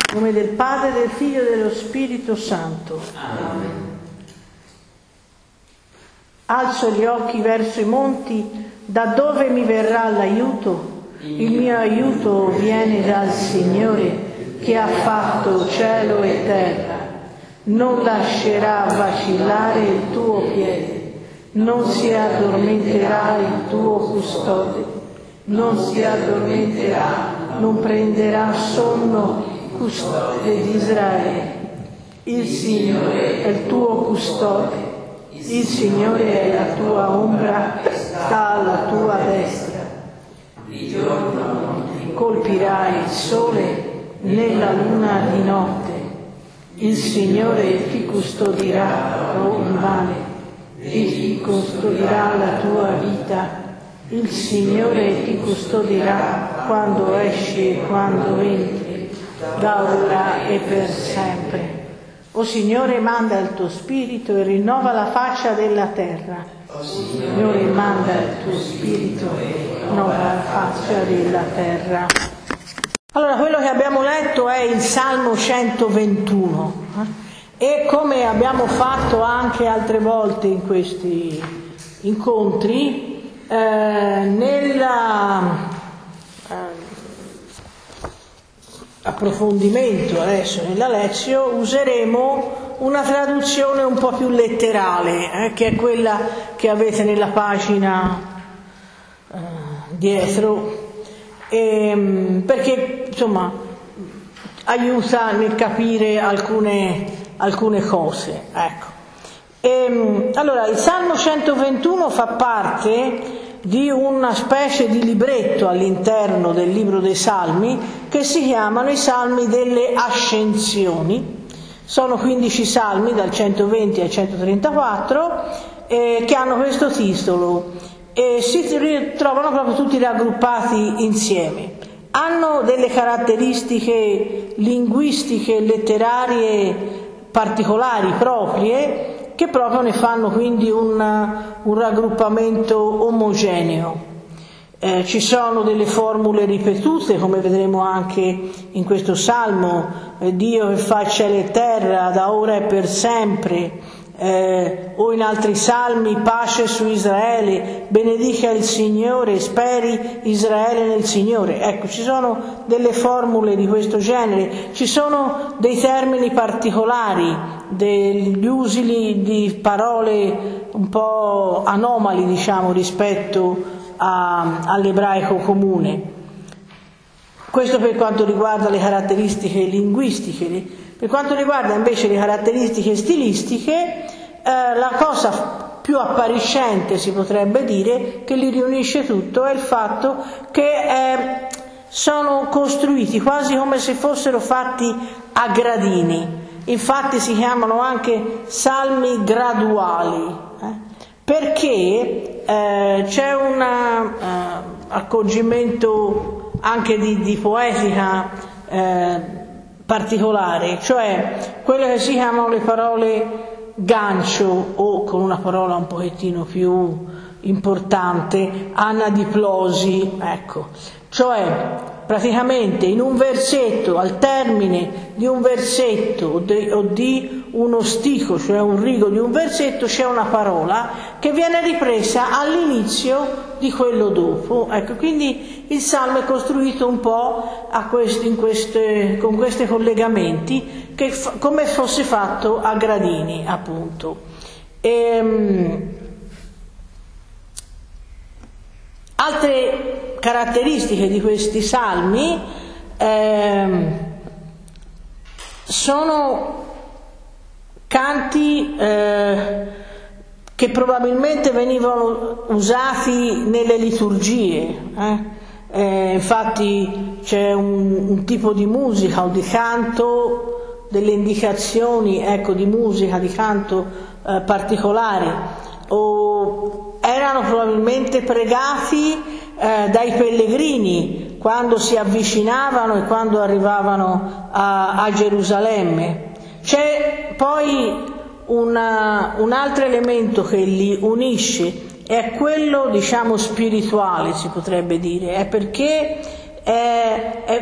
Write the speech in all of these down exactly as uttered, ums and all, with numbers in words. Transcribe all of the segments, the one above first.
In nome del Padre, del Figlio e dello Spirito Santo. Amen. Alzo gli occhi verso i monti, da dove mi verrà l'aiuto? Il mio aiuto viene dal Signore, che ha fatto cielo e terra. Non lascerà vacillare il tuo piede, non si addormenterà il tuo custode, non si addormenterà, non prenderà sonno il custode di Israele. Il Signore è il tuo custode, il Signore è la tua ombra, sta alla tua destra. Di giorno non ti Colpirà il sole nella luna di notte. Il Signore ti custodirà da ogni male e ti custodirà la tua vita. Il Signore ti custodirà quando esci e quando entri, da ora e per sempre. O Signore, manda il tuo Spirito e rinnova la faccia della terra. O Signore, manda il tuo Spirito e rinnova la faccia della terra. Allora, quello che abbiamo letto è il Salmo centoventuno eh? E come abbiamo fatto anche altre volte in questi incontri, eh, nella eh, approfondimento adesso nella lezione useremo una traduzione un po' più letterale, eh, che è quella che avete nella pagina eh, dietro, e, perché insomma aiuta nel capire alcune, alcune cose, ecco. E, allora, il Salmo centoventuno fa parte di una specie di libretto all'interno del libro dei Salmi che si chiamano i Salmi delle Ascensioni. Sono quindici salmi dal centoventi al centotrentaquattro eh, che hanno questo titolo e si trovano proprio tutti raggruppati insieme. Hanno delle caratteristiche linguistiche e letterarie particolari proprie che proprio ne fanno quindi un, un raggruppamento omogeneo. Eh, ci sono delle formule ripetute, come vedremo anche in questo salmo, eh, Dio che fa cielo e terra da ora e per sempre, eh, o in altri salmi, pace su Israele, benedica il Signore, speri Israele nel Signore. Ecco, ci sono delle formule di questo genere, ci sono dei termini particolari, degli usi di parole un po' anomali, diciamo, rispetto A, all'ebraico comune. Questo per quanto riguarda le caratteristiche linguistiche. Per quanto riguarda invece le caratteristiche stilistiche, eh, la cosa più appariscente, si potrebbe dire, che li riunisce tutto è il fatto che eh, sono costruiti quasi come se fossero fatti a gradini. Infatti si chiamano anche salmi graduali, eh? Perché eh, c'è un uh, accorgimento anche di, di poetica eh, particolare, cioè quelle che si chiamano le parole gancio, o con una parola un pochettino più importante, anadiplosi, ecco. Cioè praticamente in un versetto, al termine di un versetto o di, o di uno stico, cioè un rigo di un versetto, c'è una parola che viene ripresa all'inizio di quello dopo. Ecco, quindi il Salmo è costruito un po' a questi, in queste, con questi collegamenti, che fa, come fosse fatto a gradini, appunto. E, altre caratteristiche di questi salmi eh, sono canti eh, che probabilmente venivano usati nelle liturgie. Eh? Eh, infatti c'è un, un tipo di musica o di canto, delle indicazioni, ecco, di musica, di canto eh, particolari, o erano probabilmente pregati eh, dai pellegrini quando si avvicinavano e quando arrivavano a, a Gerusalemme. C'è poi una, un altro elemento che li unisce, è quello, diciamo, spirituale, si potrebbe dire, è perché è, è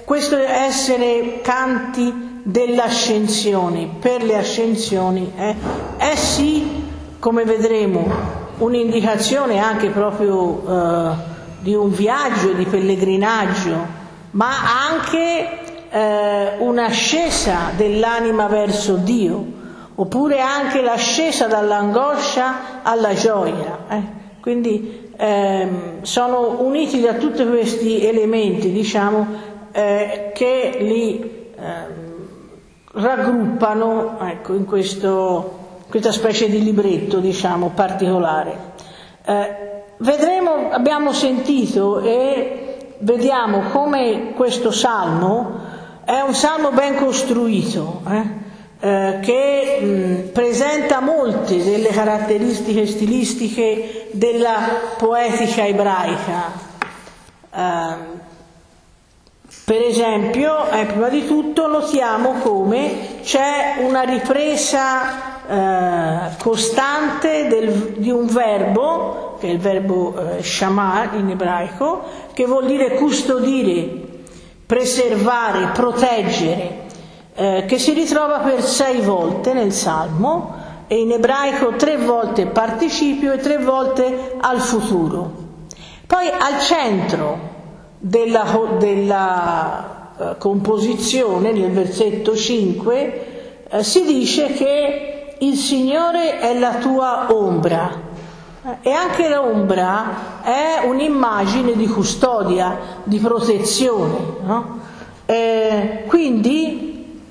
questo essere canti dell'ascensione, per le ascensioni, eh, è sì, come vedremo, un'indicazione anche proprio eh, di un viaggio, di pellegrinaggio, ma anche eh, un'ascesa dell'anima verso Dio, oppure anche l'ascesa dall'angoscia alla gioia. Eh. Quindi ehm, sono uniti da tutti questi elementi, diciamo, eh, che li ehm, raggruppano, ecco, in questo, questa specie di libretto, diciamo, particolare. Eh, vedremo, abbiamo sentito e vediamo come questo salmo è un salmo ben costruito, eh, eh, che mh, presenta molte delle caratteristiche stilistiche della poetica ebraica. Eh, Per esempio, eh, prima di tutto notiamo come c'è una ripresa eh, costante del, di un verbo, che è il verbo eh, shamar in ebraico, che vuol dire custodire, preservare, proteggere, eh, che si ritrova per sei volte nel Salmo, e in ebraico tre volte participio e tre volte al futuro. Poi al centro della, della uh, composizione, nel versetto cinque, uh, si dice che il Signore è la tua ombra, uh, e anche l'ombra è un'immagine di custodia, di protezione, no? Eh, quindi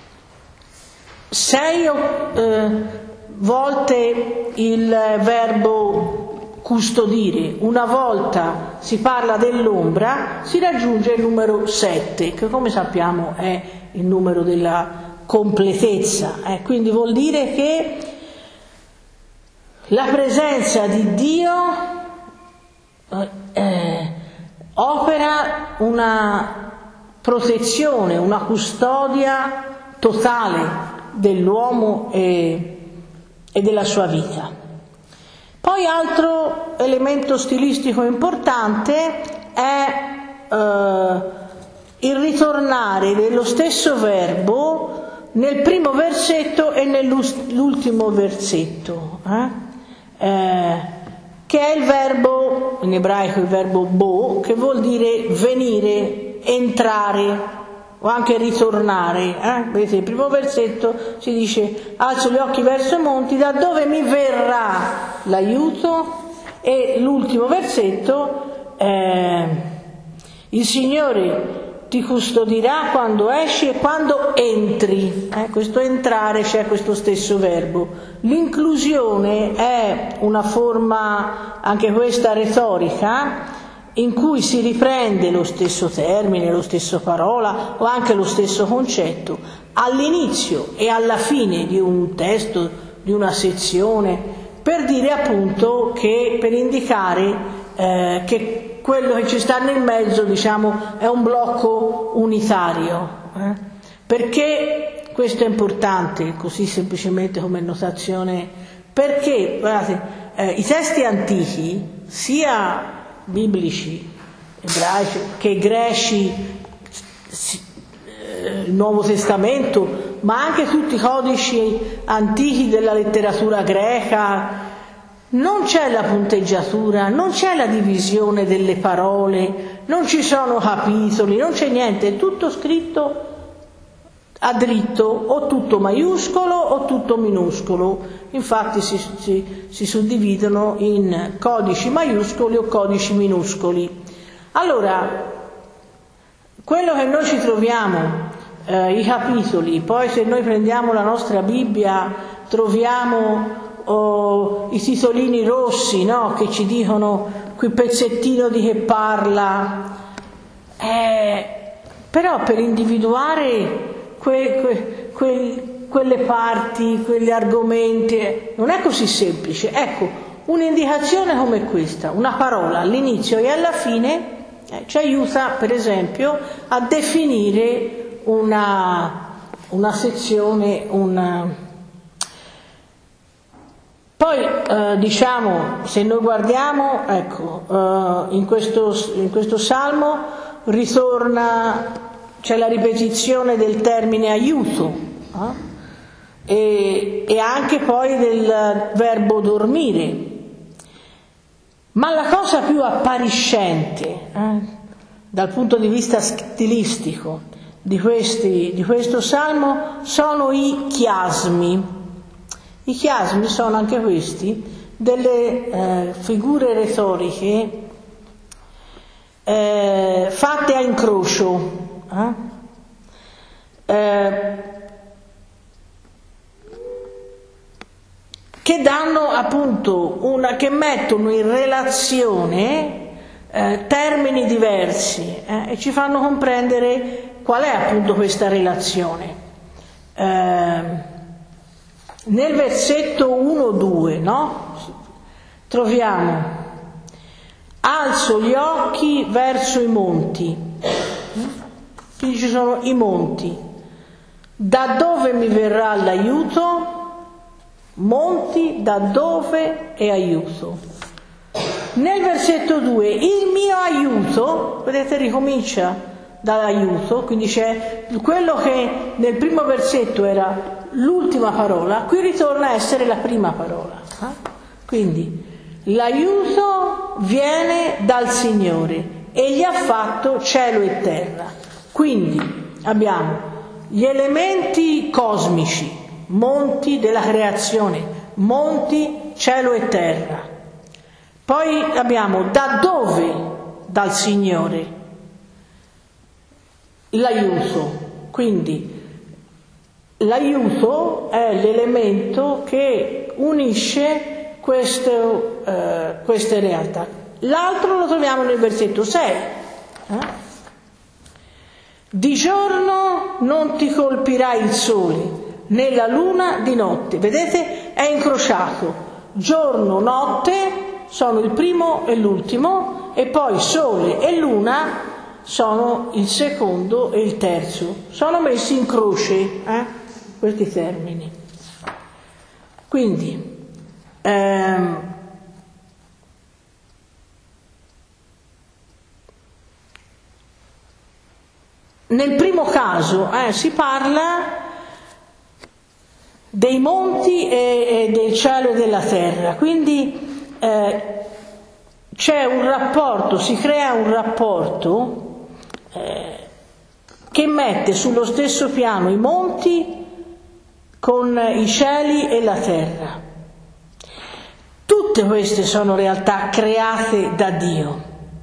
sei uh, volte il verbo custodire, una volta si parla dell'ombra, si raggiunge il numero sette, che come sappiamo è il numero della completezza, eh, quindi vuol dire che la presenza di Dio eh, opera una protezione, una custodia totale dell'uomo e, e della sua vita. Poi altro elemento stilistico importante è eh, il ritornare dello stesso verbo nel primo versetto e nell'ultimo versetto, eh? Eh, che è il verbo, in ebraico il verbo bo, che vuol dire venire, entrare, o anche ritornare, eh? Vedete, il primo versetto si dice: alzo gli occhi verso i monti, da dove mi verrà l'aiuto? E l'ultimo versetto, eh, il Signore ti custodirà quando esci e quando entri, eh? Questo entrare c'è questo stesso verbo. L'inclusione è una forma, anche questa retorica, in cui si riprende lo stesso termine, lo stesso parola o anche lo stesso concetto all'inizio e alla fine di un testo, di una sezione, per dire appunto che, per indicare eh, che quello che ci sta nel mezzo, diciamo, è un blocco unitario. Eh? Perché questo è importante, così semplicemente come notazione? Perché, guardate, eh, i testi antichi, sia biblici, ebraici che greci, il Nuovo Testamento, ma anche tutti i codici antichi della letteratura greca, non c'è la punteggiatura, non c'è la divisione delle parole, non ci sono capitoli, non c'è niente, è tutto scritto a dritto, o tutto maiuscolo o tutto minuscolo. Infatti si, si, si suddividono in codici maiuscoli o codici minuscoli. Allora, quello che noi ci troviamo, eh, i capitoli, poi se noi prendiamo la nostra Bibbia troviamo oh, i titolini rossi, no? Che ci dicono quel pezzettino di che parla, eh, però per individuare Que, que, que, quelle parti, quegli argomenti, non è così semplice. Ecco, un'indicazione come questa, una parola all'inizio e alla fine, eh, ci aiuta per esempio a definire una, una sezione, una... Poi eh, diciamo, se noi guardiamo, ecco, eh, in questo, in questo salmo ritorna c'è la ripetizione del termine aiuto, eh? e, e anche poi del verbo dormire. Ma la cosa più appariscente, eh, dal punto di vista stilistico di, questi, di questo salmo sono i chiasmi. I chiasmi sono anche questi delle eh, figure retoriche eh, fatte a incrocio, eh? Eh, che danno appunto una, che mettono in relazione eh, termini diversi eh, e ci fanno comprendere qual è appunto questa relazione. Eh, nel versetto uno due, no? Troviamo: alzo gli occhi verso i monti. Qui ci sono i monti. Da dove mi verrà l'aiuto? Monti, da dove è aiuto? Nel versetto due, il mio aiuto, vedete, ricomincia dall'aiuto, quindi c'è quello che nel primo versetto era l'ultima parola, qui ritorna a essere la prima parola. Eh? Quindi l'aiuto viene dal Signore, egli ha fatto cielo e terra. Quindi abbiamo gli elementi cosmici, monti della creazione, monti, cielo e terra. Poi abbiamo da dove? Dal Signore, l'aiuto. Quindi l'aiuto è l'elemento che unisce queste, eh, queste realtà. L'altro lo troviamo nel versetto sei. Eh? Di giorno non ti colpirà il sole, né la luna di notte. Vedete? È incrociato. Giorno, notte sono il primo e l'ultimo, e poi sole e luna sono il secondo e il terzo. Sono messi in croce, eh? questi termini. Quindi ehm, nel primo caso eh, si parla dei monti e, e del cielo e della terra, quindi eh, c'è un rapporto, si crea un rapporto eh, che mette sullo stesso piano i monti con i cieli e la terra. Tutte queste sono realtà create da Dio.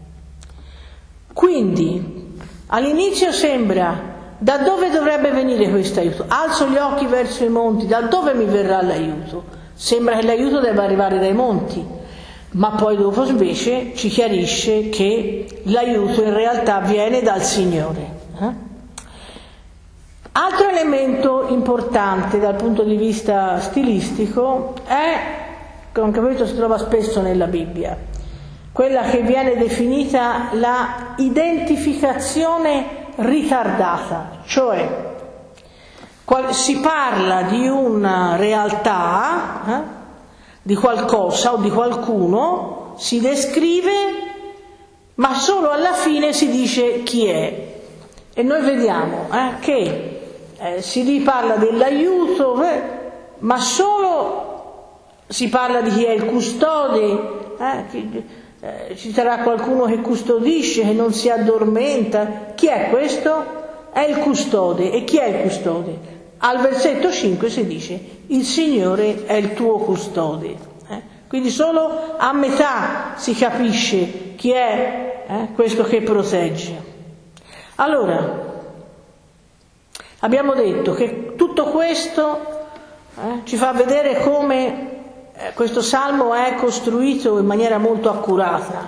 Quindi all'inizio sembra: da dove dovrebbe venire questo aiuto? Alzo gli occhi verso i monti, da dove mi verrà l'aiuto? Sembra che l'aiuto debba arrivare dai monti, ma poi dopo invece ci chiarisce che l'aiuto in realtà viene dal Signore. Eh? Altro elemento importante dal punto di vista stilistico è, anche questo si trova spesso nella Bibbia, quella che viene definita la identificazione ritardata, cioè si parla di una realtà, eh, di qualcosa o di qualcuno, si descrive, ma solo alla fine si dice chi è. E noi vediamo eh, che eh, si parla dell'aiuto, eh, ma solo si parla di chi è il custode, eh, chi, eh, ci sarà qualcuno che custodisce, che non si addormenta. Chi è questo? È il custode. E chi è il custode? Al versetto cinque si dice: il Signore è il tuo custode. Eh? Quindi solo a metà si capisce chi è eh, questo che protegge. Allora, abbiamo detto che tutto questo eh, ci fa vedere come eh, questo salmo è costruito in maniera molto accurata.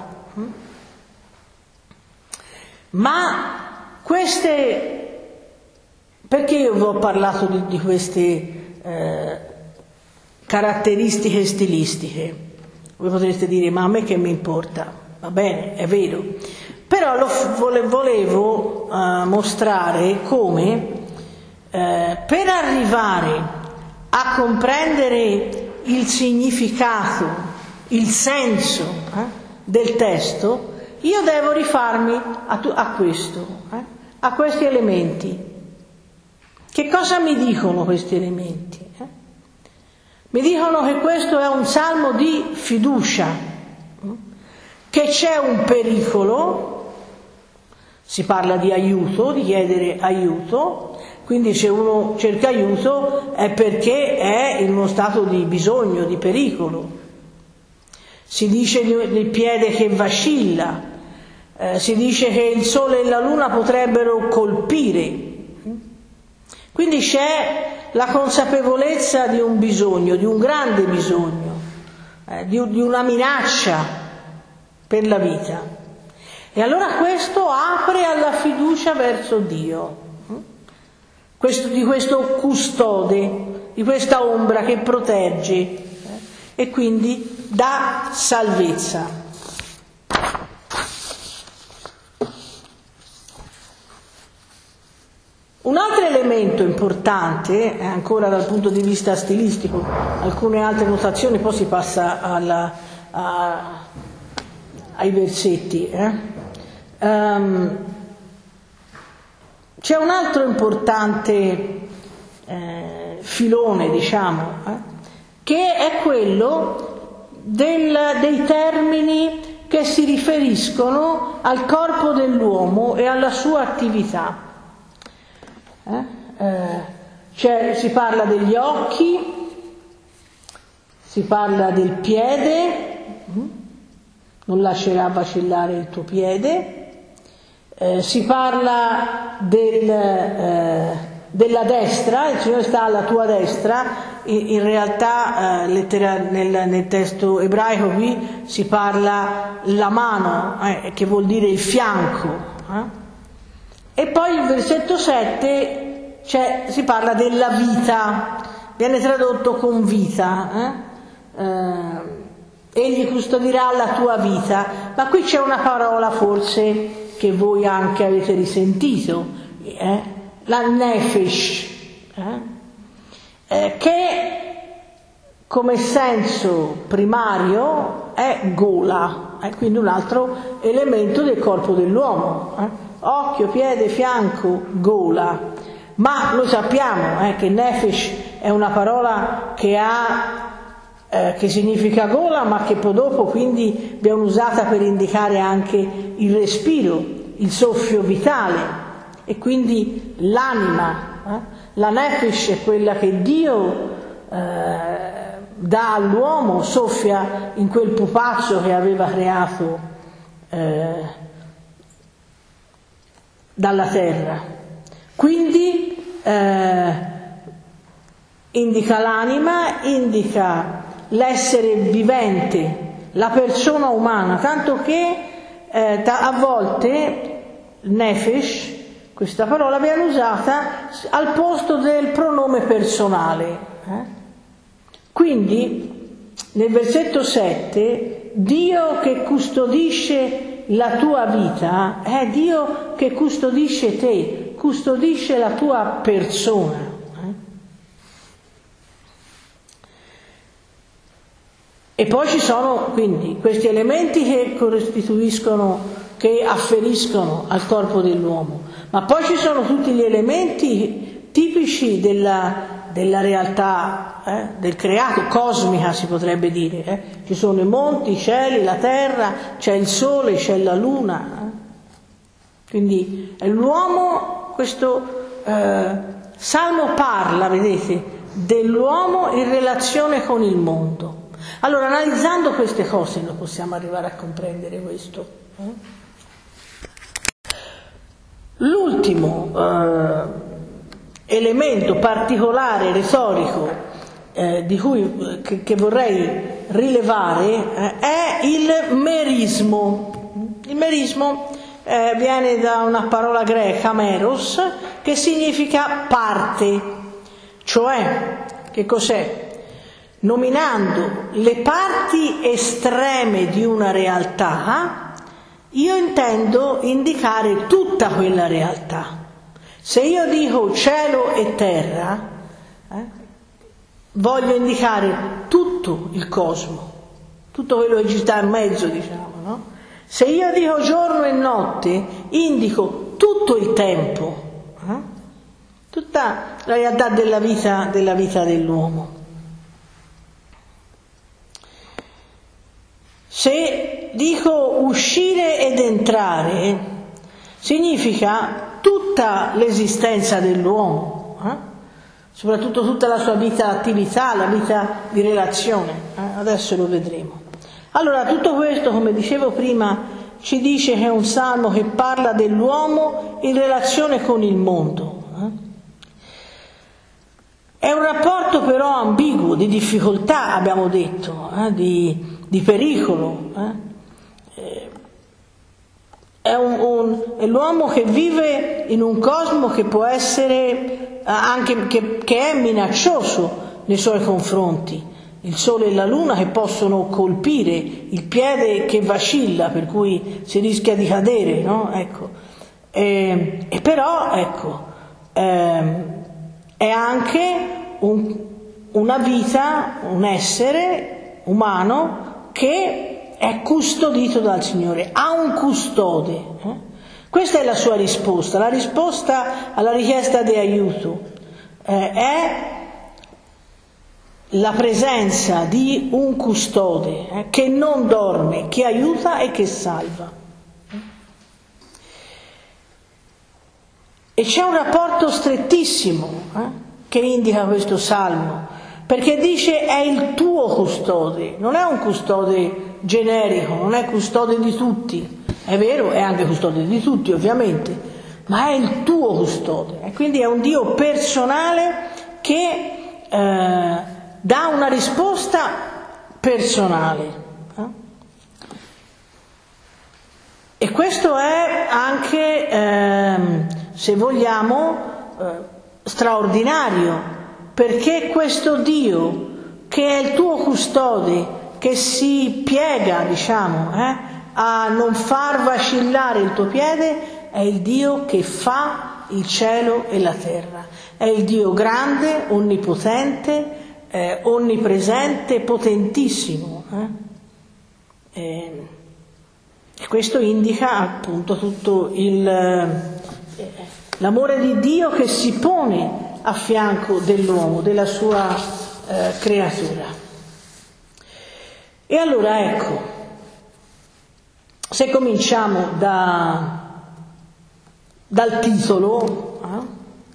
Ma queste... Perché io vi ho parlato di, di queste eh, caratteristiche stilistiche? Voi potreste dire: ma a me che mi importa? Va bene, è vero. Però lo vole, volevo eh, mostrare come eh, per arrivare a comprendere il significato, il senso eh, del testo, io devo rifarmi a, a questo. Eh? a questi elementi. Che cosa mi dicono questi elementi? Eh? Mi dicono che questo è un salmo di fiducia, che c'è un pericolo, si parla di aiuto, di chiedere aiuto, quindi se uno cerca aiuto è perché è in uno stato di bisogno, di pericolo. Si dice del piede che vacilla, eh, si dice che il sole e la luna potrebbero colpire. Quindi c'è la consapevolezza di un bisogno, di un grande bisogno, eh, di, di una minaccia per la vita. E allora questo apre alla fiducia verso Dio, questo, di questo custode, di questa ombra che protegge, eh, e quindi dà salvezza. Un altro elemento importante, ancora dal punto di vista stilistico, alcune altre notazioni, poi si passa alla, a, ai versetti. Eh? Um, c'è un altro importante eh, filone, diciamo, eh, che è quello del, dei termini che si riferiscono al corpo dell'uomo e alla sua attività. Eh? Eh, cioè, si parla degli occhi, si parla del piede, non lascerà vacillare il tuo piede, eh, si parla del, eh, della destra, il Signore sta alla tua destra, in, in realtà eh, lettera, nel, nel testo ebraico qui si parla la mano, eh, che vuol dire il fianco, eh? E poi il versetto sette, cioè, si parla della vita, viene tradotto con vita, eh? Eh, egli custodirà la tua vita, ma qui c'è una parola forse che voi anche avete risentito, eh? La nefesh, eh? Eh, che come senso primario è gola, eh? Quindi un altro elemento del corpo dell'uomo, eh? Occhio, piede, fianco, gola. Ma lo sappiamo eh, che nefesh è una parola che ha eh, che significa gola, ma che poi dopo quindi abbiamo usata per indicare anche il respiro, il soffio vitale, e quindi l'anima. Eh? La nefesh è quella che Dio eh, dà all'uomo, soffia in quel pupazzo che aveva creato eh, dalla terra. Quindi eh, indica l'anima, indica l'essere vivente, la persona umana, tanto che eh, a volte nefesh, questa parola viene usata al posto del pronome personale. Eh? Quindi nel versetto sette, Dio che custodisce la tua vita è Dio che custodisce te, custodisce la tua persona. Eh? E poi ci sono quindi questi elementi che costituiscono, che afferiscono al corpo dell'uomo, ma poi ci sono tutti gli elementi tipici della, della realtà eh, del creato, cosmica si potrebbe dire. Eh? Ci sono i monti, i cieli, la terra, c'è il sole, c'è la luna. Eh? Quindi è l'uomo, questo eh, salmo parla, vedete, dell'uomo in relazione con il mondo. Allora, analizzando queste cose noi possiamo arrivare a comprendere questo. Eh? L'ultimo eh, elemento particolare, retorico, eh, di cui, che, che vorrei rilevare eh, è il merismo. Il merismo eh, viene da una parola greca, meros, che significa parte, cioè, che cos'è? Nominando le parti estreme di una realtà, io intendo indicare tutta quella realtà. Se io dico cielo e terra, eh, voglio indicare tutto il cosmo, tutto quello che ci sta in mezzo, diciamo, no? Se io dico giorno e notte, indico tutto il tempo, eh? Tutta la realtà della vita, della vita dell'uomo. Se dico uscire ed entrare, significa tutta l'esistenza dell'uomo, eh? soprattutto tutta la sua vita attività, la vita di relazione. Eh? Adesso lo vedremo. Allora, tutto questo, come dicevo prima, ci dice che è un salmo che parla dell'uomo in relazione con il mondo. Eh? È un rapporto però ambiguo, di difficoltà, abbiamo detto, eh? di, di pericolo. Eh? È, un, un, è l'uomo che vive in un cosmo che può essere anche che, che è minaccioso nei suoi confronti. Il sole e la luna che possono colpire, il piede che vacilla, per cui si rischia di cadere, no? Ecco. E, e però, ecco, ehm, è anche un, una vita, un essere umano che è custodito dal Signore, ha un custode. Eh? Questa è la sua risposta, la risposta alla richiesta di aiuto eh, è la presenza di un custode eh, che non dorme, che aiuta e che salva. E c'è un rapporto strettissimo eh, che indica questo salmo, perché dice è il tuo custode, non è un custode generico, non è custode di tutti, è vero, è anche custode di tutti ovviamente, ma è il tuo custode, e quindi è un Dio personale che eh, dà una risposta personale. Eh? E questo è anche, ehm, se vogliamo, eh, straordinario, perché questo Dio, che è il tuo custode, che si piega, diciamo, eh, a non far vacillare il tuo piede, è il Dio che fa il cielo e la terra. È il Dio grande, onnipotente, eh, onnipresente, potentissimo. Eh? E, e questo indica appunto tutto il, eh, l'amore di Dio che si pone a fianco dell'uomo, della sua eh, creatura. E allora ecco, se cominciamo da, dal titolo, eh?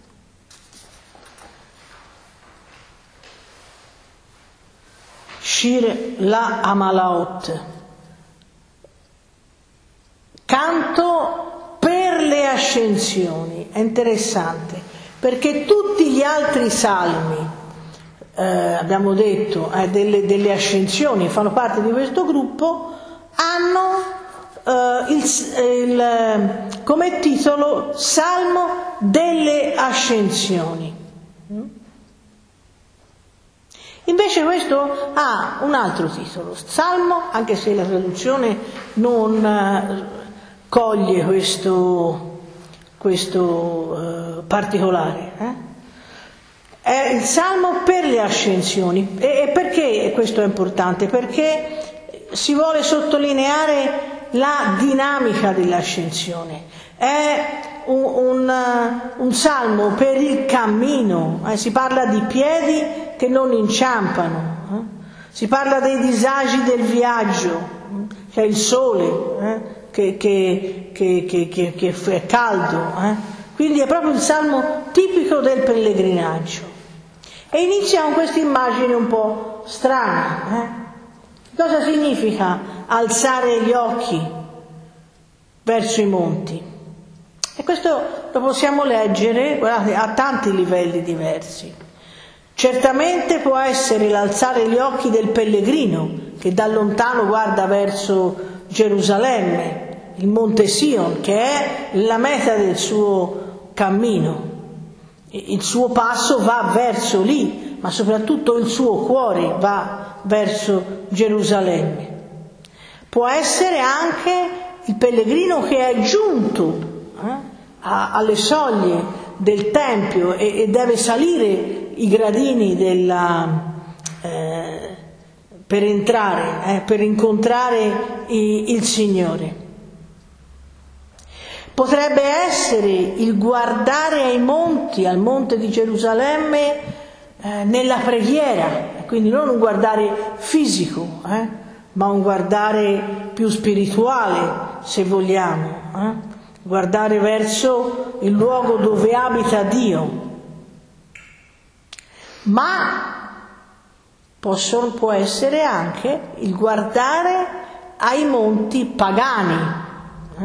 Shir la Amalaot, canto per le ascensioni, è interessante, perché tutti gli altri salmi, eh, abbiamo detto, eh, delle, delle ascensioni, fanno parte di questo gruppo, hanno eh, il, il, come titolo Salmo delle ascensioni. Invece questo ha un altro titolo, Salmo, anche se la traduzione non eh, coglie questo, questo eh, particolare. Eh? È il Salmo per le ascensioni. E, e perché questo è importante? Perché si vuole sottolineare la dinamica dell'ascensione. È un, un, un salmo per il cammino, eh? Si parla di piedi che non inciampano, eh? Si parla dei disagi del viaggio, che è il sole, eh? che, che, che, che, che, che è caldo, eh? Quindi è proprio il salmo tipico del pellegrinaggio. E inizia con questa immagine un po' strana. Eh? Cosa significa alzare gli occhi verso i monti? E questo lo possiamo leggere, guardate, a tanti livelli diversi. Certamente può essere l'alzare gli occhi del pellegrino che da lontano guarda verso Gerusalemme, il Monte Sion, che è la meta del suo cammino. Il suo passo va verso lì, ma soprattutto il suo cuore va verso Gerusalemme. Può essere anche il pellegrino che è giunto eh, a, alle soglie del Tempio e, e deve salire i gradini della, eh, per entrare, eh, per incontrare i, il Signore. Potrebbe essere il guardare ai monti, al monte di Gerusalemme, eh, nella preghiera, quindi non un guardare fisico, eh, ma un guardare più spirituale, se vogliamo, eh? Guardare verso il luogo dove abita Dio. Ma possono, può essere anche il guardare ai monti pagani, eh?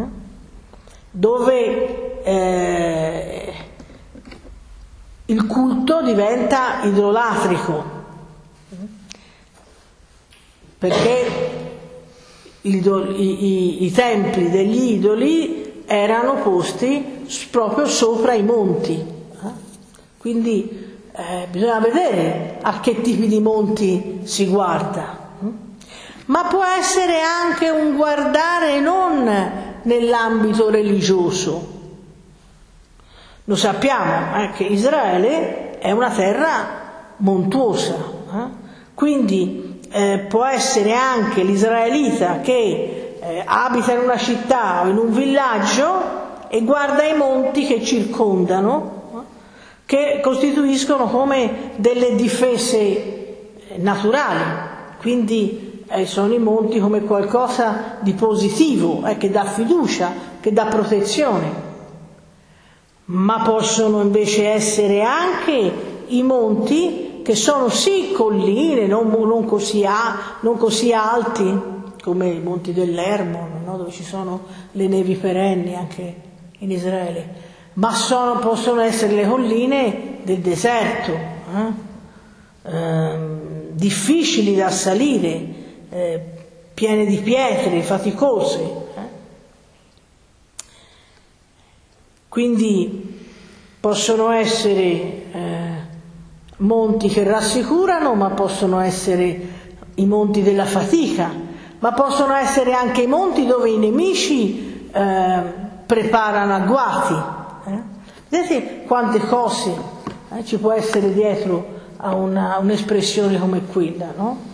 dove eh, il culto diventa idolatrico, perché i, i, i templi degli idoli erano posti proprio sopra i monti, eh? Quindi eh, bisogna vedere a che tipi di monti si guarda. Ma può essere anche un guardare non nell'ambito religioso. Lo sappiamo eh, che Israele è una terra montuosa, eh? Quindi eh, può essere anche l'israelita che eh, abita in una città o in un villaggio e guarda i monti che circondano, eh? che costituiscono come delle difese naturali, quindi Eh, sono i monti come qualcosa di positivo, eh, che dà fiducia, che dà protezione. Ma possono invece essere anche i monti che sono sì colline, non, non, così, a, non così alti come i monti dell'Hermon, no? Dove ci sono le nevi perenni anche in Israele, ma sono, possono essere le colline del deserto, eh? Eh, difficili da salire, Eh, piene di pietre, faticose. Eh? Quindi possono essere eh, monti che rassicurano, ma possono essere i monti della fatica, ma possono essere anche i monti dove i nemici eh, preparano agguati. Eh? Vedete quante cose eh, ci può essere dietro a una, un'espressione come quella, no?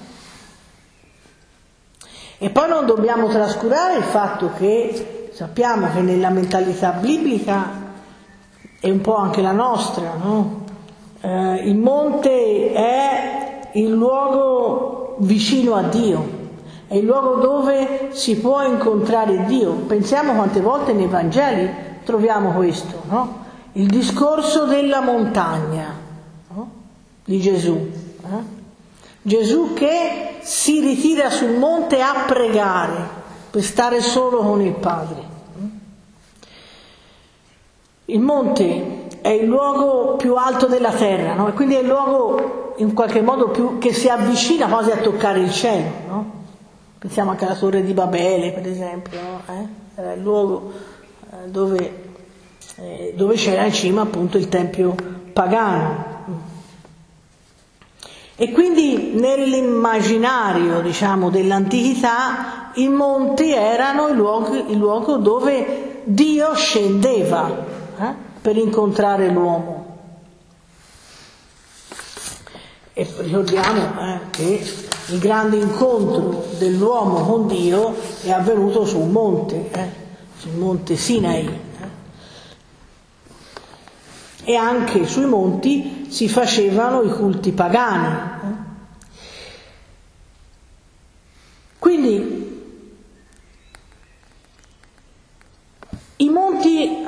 E poi non dobbiamo trascurare il fatto che sappiamo che nella mentalità biblica, e un po' anche la nostra, no? eh, il monte è il luogo vicino a Dio, è il luogo dove si può incontrare Dio. Pensiamo quante volte nei Vangeli troviamo questo, no? Il discorso della montagna, no? Di Gesù. Eh? Gesù che si ritira sul monte a pregare per stare solo con il Padre. Il monte è il luogo più alto della terra, no? E quindi è il luogo in qualche modo più che si avvicina quasi a toccare il cielo, no? Pensiamo anche alla Torre di Babele, per esempio, no? eh? Era il luogo eh, dove, eh, dove c'era in cima appunto il tempio pagano. E quindi nell'immaginario, diciamo, dell'antichità i monti erano il luogo, il luogo dove Dio scendeva eh, per incontrare l'uomo. E ricordiamo eh, che il grande incontro dell'uomo con Dio è avvenuto su un monte, eh, sul monte Sinai. E anche sui monti si facevano i culti pagani. Quindi i monti,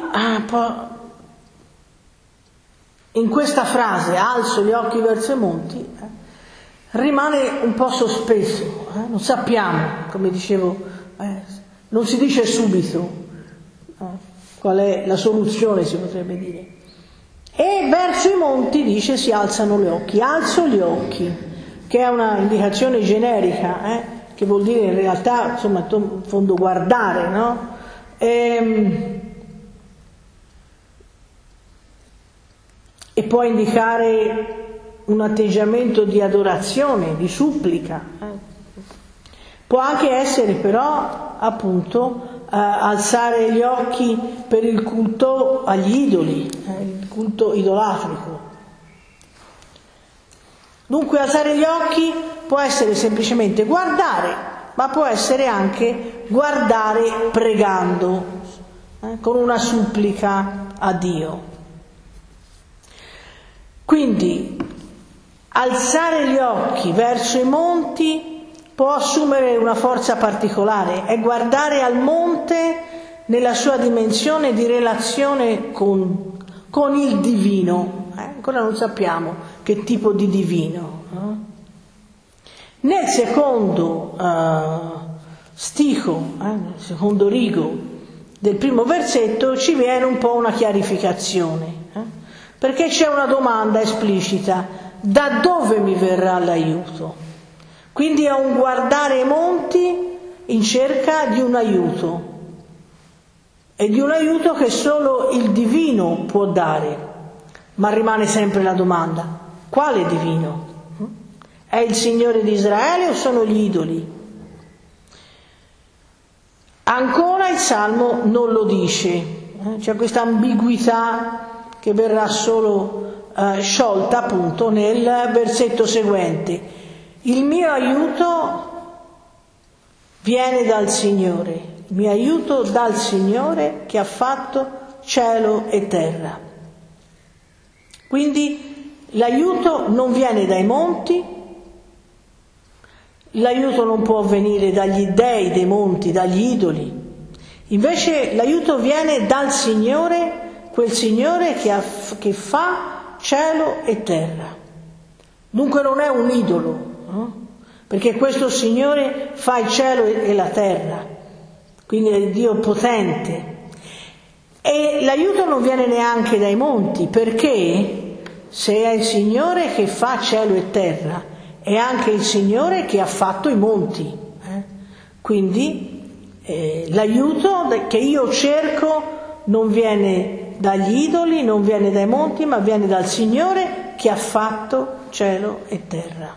in questa frase, alzo gli occhi verso i monti, rimane un po' sospeso, eh? Non sappiamo, come dicevo, eh, non si dice subito eh, qual è la soluzione, si potrebbe dire. E verso i monti dice si alzano gli occhi, alzo gli occhi, che è una indicazione generica, eh, che vuol dire in realtà, insomma, in fondo guardare, no? E, e può indicare un atteggiamento di adorazione, di supplica. Eh. Può anche essere però, appunto, Uh, alzare gli occhi per il culto agli idoli, eh, il culto idolatrico. Dunque alzare gli occhi può essere semplicemente guardare, ma può essere anche guardare pregando. eh, con una supplica a Dio. Quindi alzare gli occhi verso i monti può assumere una forza particolare, è guardare al monte nella sua dimensione di relazione con, con il divino. Eh? Ancora non sappiamo che tipo di divino. Eh? Nel secondo uh, stico, eh, nel secondo rigo del primo versetto ci viene un po' una chiarificazione, eh? Perché c'è una domanda esplicita: da dove mi verrà l'aiuto? Quindi è un guardare i monti in cerca di un aiuto, e di un aiuto che solo il divino può dare. Ma rimane sempre la domanda: quale divino? È il Signore di Israele o sono gli idoli? Ancora il Salmo non lo dice, c'è questa ambiguità che verrà solo eh, sciolta appunto nel versetto seguente: il mio aiuto viene dal Signore, il mio aiuto dal Signore che ha fatto cielo e terra. Quindi l'aiuto non viene dai monti, l'aiuto non può venire dagli dei dei monti, dagli idoli, invece l'aiuto viene dal Signore, quel Signore che, ha, che fa cielo e terra. Dunque non è un idolo, no? Perché questo Signore fa il cielo e la terra, quindi è il Dio potente. E l'aiuto non viene neanche dai monti, perché se è il Signore che fa cielo e terra, è anche il Signore che ha fatto i monti. Eh? Quindi eh, l'aiuto che io cerco non viene dagli idoli, non viene dai monti, ma viene dal Signore che ha fatto cielo e terra.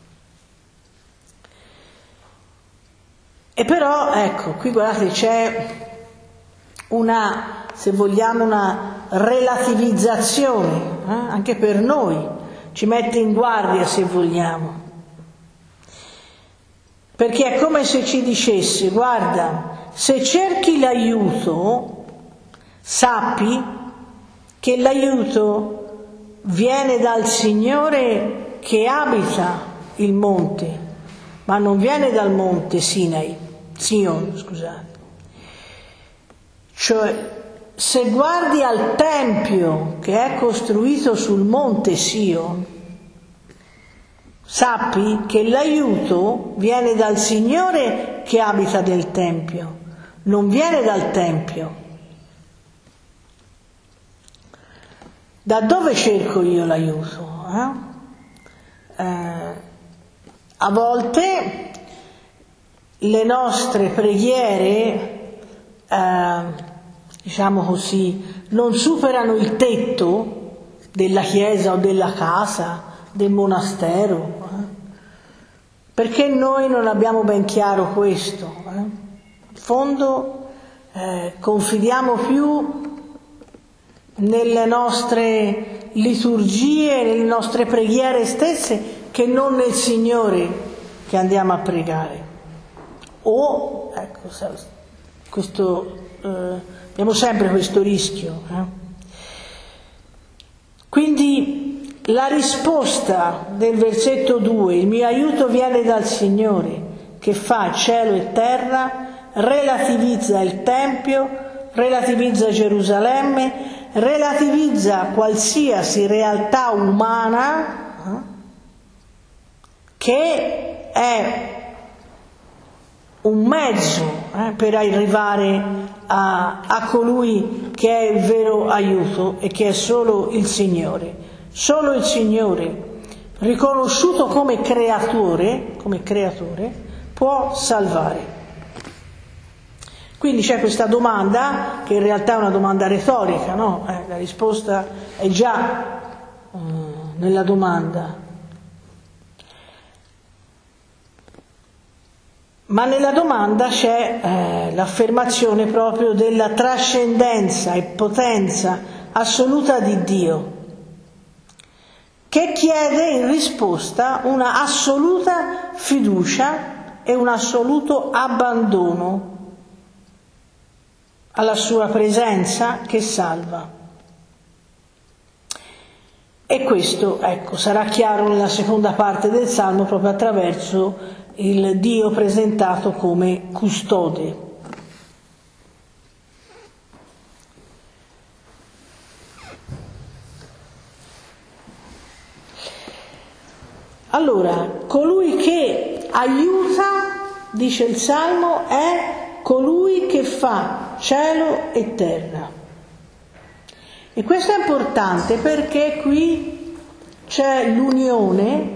E però, ecco, qui guardate, c'è una, se vogliamo, una relativizzazione, eh? Anche per noi. Ci mette in guardia, se vogliamo, perché è come se ci dicesse: guarda, se cerchi l'aiuto, sappi che l'aiuto viene dal Signore che abita il monte, ma non viene dal monte Sinai, Sion, scusate. Cioè, se guardi al tempio che è costruito sul monte Sion, sappi che l'aiuto viene dal Signore che abita nel tempio, non viene dal tempio. Da dove cerco io l'aiuto? Eh? Eh, a volte le nostre preghiere eh, diciamo così, non superano il tetto della chiesa o della casa, del monastero, eh? Perché noi non abbiamo ben chiaro questo. Eh? In fondo eh, confidiamo più nelle nostre liturgie, nelle nostre preghiere stesse, che non nel Signore che andiamo a pregare. O, ecco, questo... Eh, abbiamo sempre questo rischio. Eh? Quindi la risposta del versetto due, il mio aiuto viene dal Signore che fa cielo e terra, relativizza il Tempio, relativizza Gerusalemme, relativizza qualsiasi realtà umana eh? che è un mezzo eh, per arrivare a, a colui che è il vero aiuto e che è solo il Signore. Solo il Signore, riconosciuto come creatore, come creatore, può salvare. Quindi c'è questa domanda, che in realtà è una domanda retorica, no? Eh, la risposta è già eh, nella domanda. Ma nella domanda c'è eh, l'affermazione proprio della trascendenza e potenza assoluta di Dio, che chiede in risposta una assoluta fiducia e un assoluto abbandono alla sua presenza che salva. E questo, ecco, sarà chiaro nella seconda parte del Salmo proprio attraverso il Dio presentato come custode. Allora, colui che aiuta, dice il Salmo, è colui che fa cielo e terra. E questo è importante perché qui c'è l'unione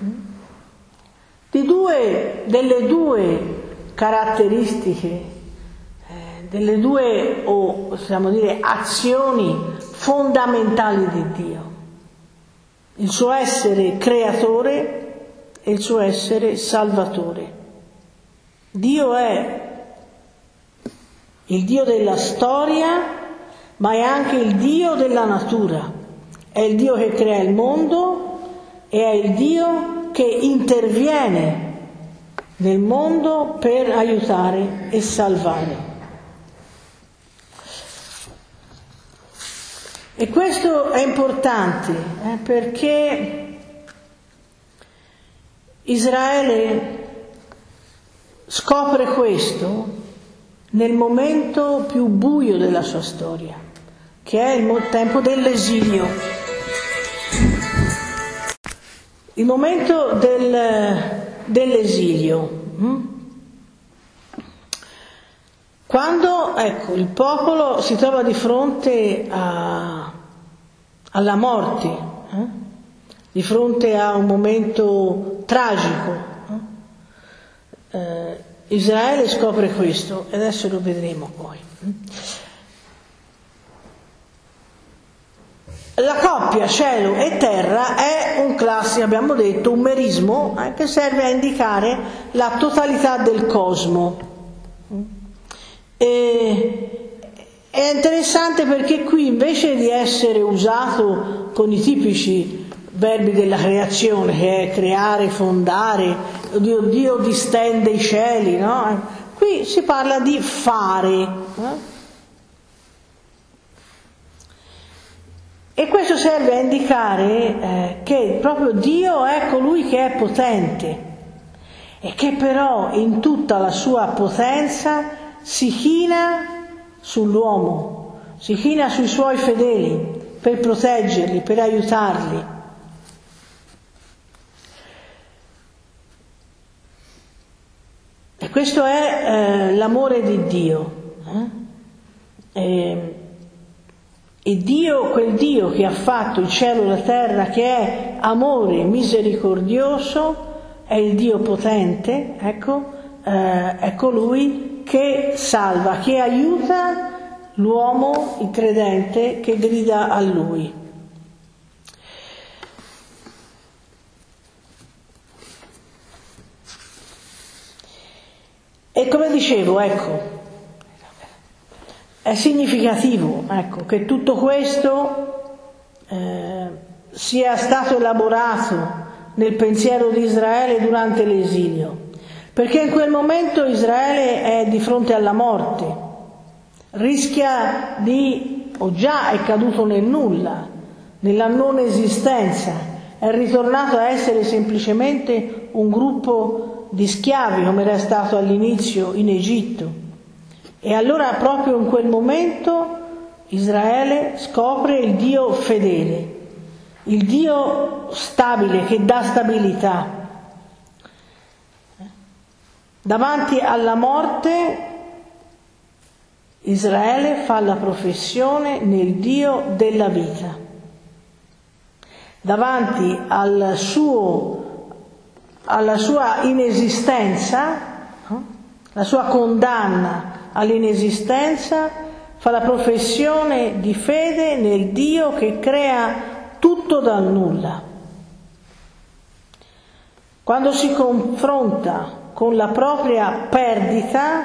di due, delle due caratteristiche, eh, delle due, o possiamo dire, azioni fondamentali di Dio. Il suo essere creatore e il suo essere salvatore. Dio è il Dio della storia, ma è anche il Dio della natura. È il Dio che crea il mondo e è il Dio che interviene nel mondo per aiutare e salvare. E questo è importante eh, perché Israele scopre questo nel momento più buio della sua storia, che è il tempo dell'esilio, il momento del, dell'esilio. Quando, ecco, il popolo si trova di fronte a, alla morte, eh? di fronte a un momento tragico, eh? Eh, Israele scopre questo e adesso lo vedremo poi. La coppia cielo e terra è un classico, abbiamo detto, un merismo eh, che serve a indicare la totalità del cosmo. E, è interessante perché qui invece di essere usato con i tipici verbi della creazione, che è creare, fondare, Dio, Dio distende i cieli, no? Qui si parla di fare. Eh? E questo serve a indicare eh, che proprio Dio è colui che è potente e che però in tutta la sua potenza si china sull'uomo, si china sui suoi fedeli per proteggerli, per aiutarli. E questo è eh, l'amore di Dio. Eh? E, e Dio, quel Dio che ha fatto il cielo e la terra, che è amore misericordioso, è il Dio potente, ecco, eh, è colui che salva, che aiuta l'uomo, il credente, che grida a Lui. E come dicevo, ecco, è significativo, ecco, che tutto questo eh, sia stato elaborato nel pensiero di Israele durante l'esilio. Perché in quel momento Israele è di fronte alla morte, rischia di, o già è caduto nel nulla, nella non esistenza, è ritornato a essere semplicemente un gruppo di schiavi come era stato all'inizio in Egitto. E allora proprio in quel momento Israele scopre il Dio fedele, il Dio stabile che dà stabilità. Davanti alla morte Israele fa la professione nel Dio della vita. Davanti al suo, alla sua inesistenza, la sua condanna all'inesistenza, fa la professione di fede nel Dio che crea tutto dal nulla. Quando si confronta con la propria perdita,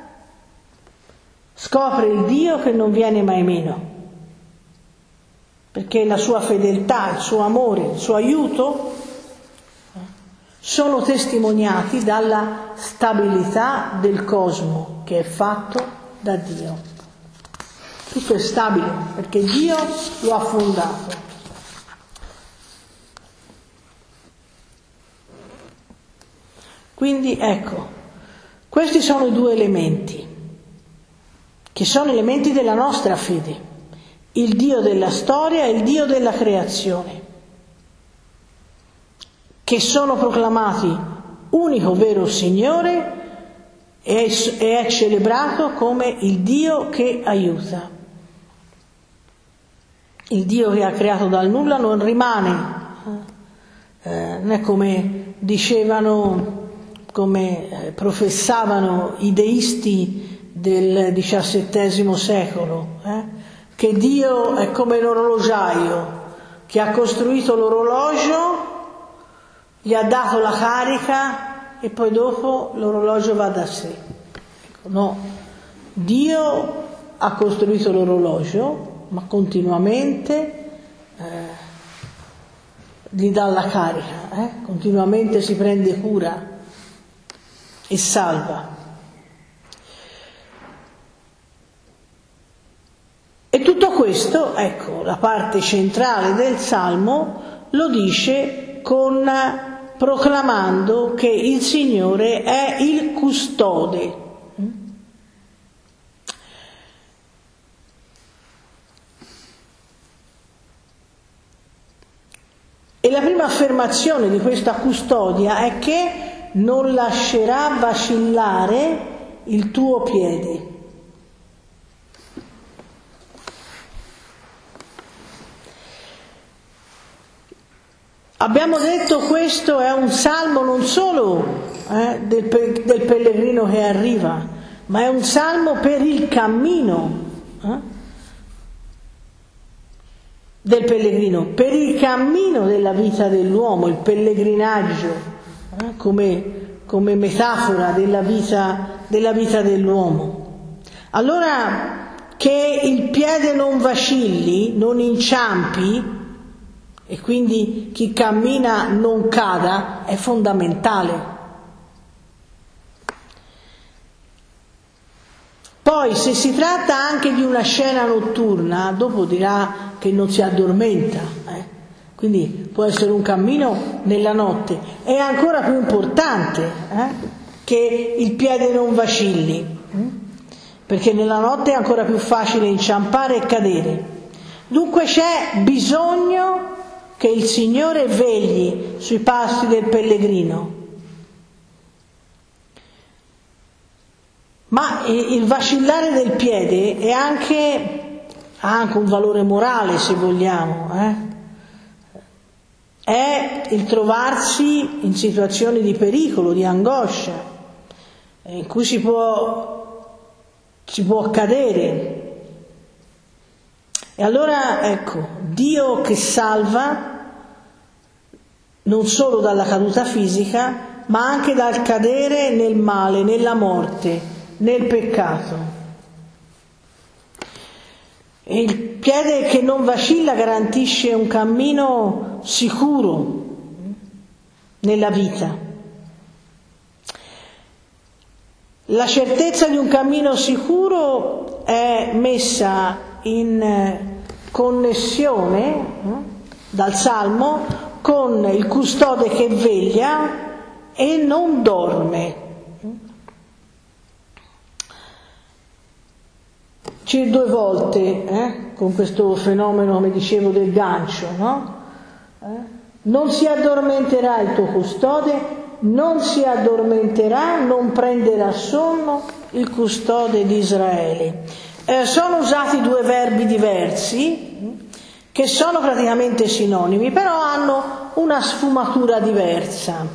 scopre il Dio che non viene mai meno, perché la sua fedeltà, il suo amore, il suo aiuto sono testimoniati dalla stabilità del cosmo che è fatto da Dio. tutto è stabile, perché Dio lo ha fondato. Quindi ecco, questi sono i due elementi, che sono elementi della nostra fede: il Dio della storia e il Dio della creazione, che sono proclamati unico vero Signore e è celebrato come il Dio che aiuta. Il Dio che ha creato dal nulla non rimane, eh, non è come dicevano, come eh, professavano i deisti del diciassettesimo secolo, eh, che Dio è come l'orologiaio che ha costruito l'orologio, gli ha dato la carica e poi dopo l'orologio va da sé. No, Dio ha costruito l'orologio, ma continuamente eh, gli dà la carica, eh? continuamente si prende cura e salva. E tutto questo, ecco, la parte centrale del Salmo lo dice con proclamando che il Signore è il custode. E la prima affermazione di questa custodia è che non lascerà vacillare il tuo piede. Abbiamo detto questo è un salmo non solo eh, del, pe- del pellegrino che arriva, ma è un salmo per il cammino eh, del pellegrino, per il cammino della vita dell'uomo, il pellegrinaggio eh, come, come metafora della vita, della vita dell'uomo. Allora, che il piede non vacilli, non inciampi, e quindi chi cammina non cada, è fondamentale. Poi se si tratta anche di una scena notturna, dopo dirà che non si addormenta, eh? Quindi può essere un cammino nella notte. È ancora più importante eh? che il piede non vacilli, eh? perché nella notte è ancora più facile inciampare e cadere. Dunque c'è bisogno che il Signore vegli sui passi del pellegrino. Ma il vacillare del piede è anche, ha anche un valore morale, se vogliamo. Eh? È il trovarsi in situazioni di pericolo, di angoscia, in cui si può, si può cadere. E allora, ecco, Dio che salva non solo dalla caduta fisica, ma anche dal cadere nel male, nella morte, nel peccato. E il piede che non vacilla garantisce un cammino sicuro nella vita. La certezza di un cammino sicuro è messa in connessione eh, dal Salmo con il custode che veglia e non dorme. C'è due volte eh, con questo fenomeno, come dicevo, del gancio, no? Eh? Non si addormenterà il tuo custode, non si addormenterà, non prenderà sonno il custode di Israele. Eh, sono usati due verbi diversi che sono praticamente sinonimi, però hanno una sfumatura diversa.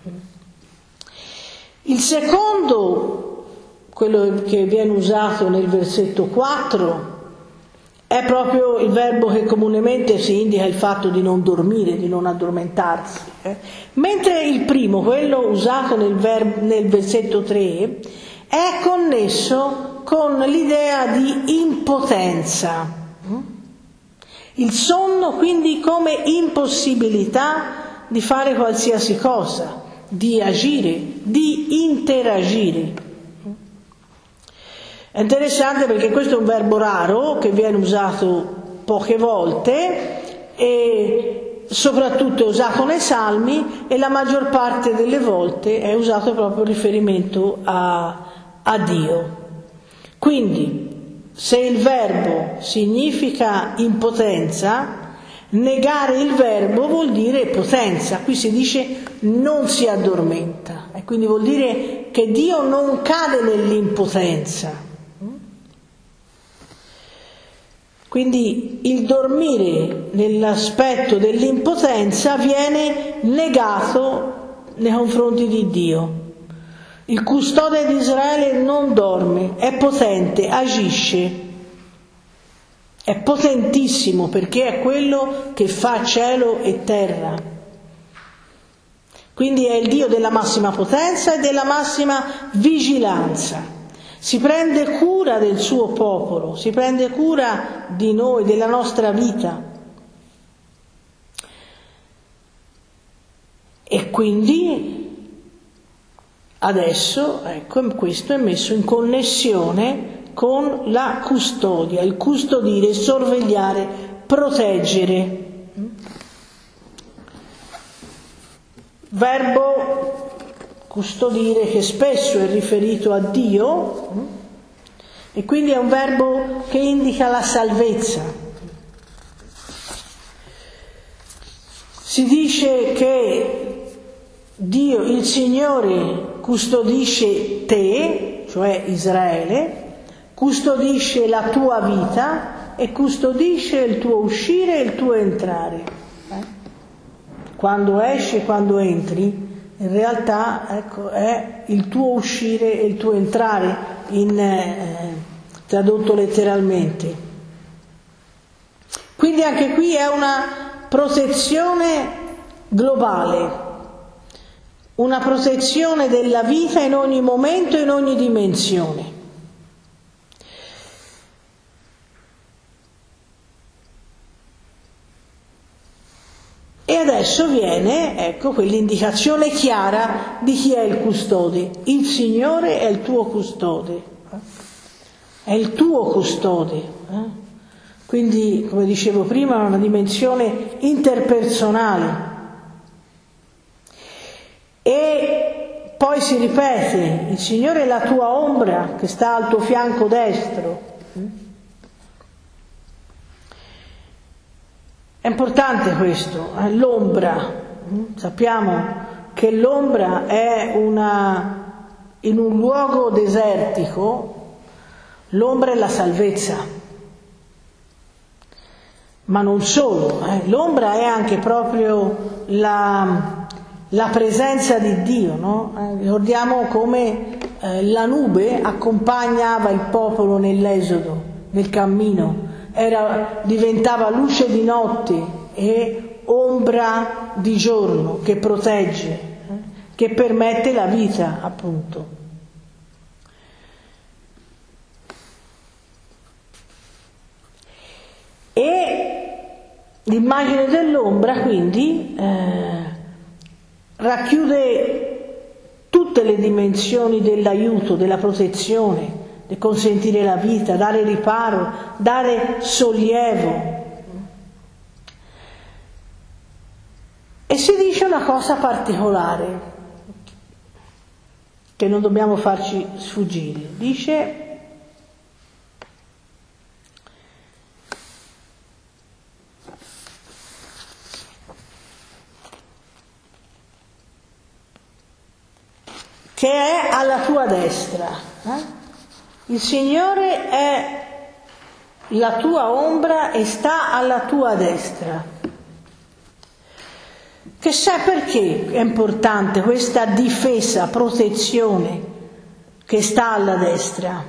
Il secondo, quello che viene usato nel versetto quattro, è proprio il verbo che comunemente si indica il fatto di non dormire, di non addormentarsi. Eh? Mentre il primo, quello usato nel, ver- nel versetto tre, è connesso con l'idea di impotenza. Il sonno quindi come impossibilità di fare qualsiasi cosa, di agire, di interagire. È interessante perché questo è un verbo raro che viene usato poche volte e soprattutto è usato nei Salmi, e la maggior parte delle volte è usato proprio in riferimento a, a Dio. Quindi, se il verbo significa impotenza, negare il verbo vuol dire potenza. Qui si dice non si addormenta, e quindi vuol dire che Dio non cade nell'impotenza. Quindi il dormire nell'aspetto dell'impotenza viene negato nei confronti di Dio. Il custode di Israele non dorme, è potente, agisce, è potentissimo perché è quello che fa cielo e terra. Quindi è il Dio della massima potenza e della massima vigilanza. Si prende cura del suo popolo, si prende cura di noi, della nostra vita. E quindi adesso, ecco, questo è messo in connessione con la custodia, il custodire, sorvegliare, proteggere. Verbo custodire che spesso è riferito a Dio, e quindi è un verbo che indica la salvezza. Si dice che Dio, il Signore, custodisce te, cioè Israele, custodisce la tua vita e custodisce il tuo uscire e il tuo entrare. Eh? Quando esci e quando entri, in realtà, ecco, è il tuo uscire e il tuo entrare, in, eh, tradotto letteralmente. Quindi anche qui è una protezione globale, una protezione della vita in ogni momento e in ogni dimensione. E adesso viene, ecco, quell'indicazione chiara di chi è il custode. Il Signore è il tuo custode, è il tuo custode. Eh? Quindi, come dicevo prima, è una dimensione interpersonale. E poi si ripete, il Signore è la tua ombra che sta al tuo fianco destro. È importante questo, eh? L'ombra. Sappiamo che l'ombra è una, in un luogo desertico, l'ombra è la salvezza. Ma non solo, eh? L'ombra è anche proprio la, la presenza di Dio, no? Eh, ricordiamo come eh, la nube accompagnava il popolo nell'esodo, nel cammino. Era, diventava luce di notte e ombra di giorno che protegge, eh, che permette la vita, appunto. E l'immagine dell'ombra quindi eh, racchiude tutte le dimensioni dell'aiuto, della protezione, di consentire la vita, dare riparo, dare sollievo. E si dice una cosa particolare che non dobbiamo farci sfuggire. Dice che è alla tua destra. Eh? Il Signore è la tua ombra e sta alla tua destra. Che sa perché è importante questa difesa, protezione che sta alla destra?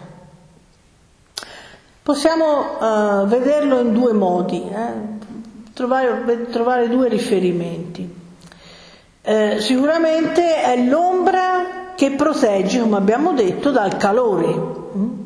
Possiamo uh, vederlo in due modi, eh? trovare, trovare due riferimenti. Eh, sicuramente è l'ombra che protegge, come abbiamo detto, dal calore.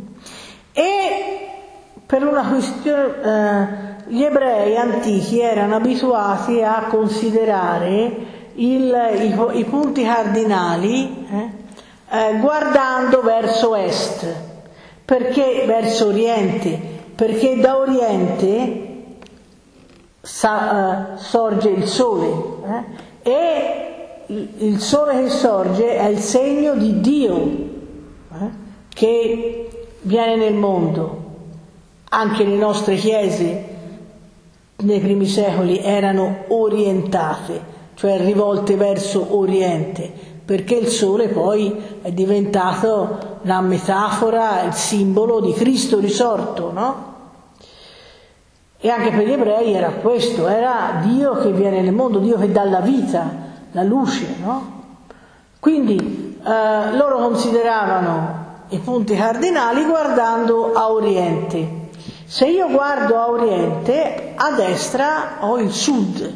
E per una questione, eh, gli ebrei antichi erano abituati a considerare il, i, i punti cardinali eh, eh, guardando verso est, Perché verso oriente? Perché da oriente sa, uh, sorge il sole, eh? E il sole che sorge è il segno di Dio, eh? Che viene nel mondo. Anche le nostre chiese nei primi secoli erano orientate, cioè rivolte verso oriente, perché il sole poi è diventato la metafora, il simbolo di Cristo risorto, no? E anche per gli ebrei era questo, era Dio che viene nel mondo, Dio che dà la vita, la luce, no? Quindi eh, loro consideravano i punti cardinali guardando a oriente. Se io guardo a oriente, a destra ho il sud,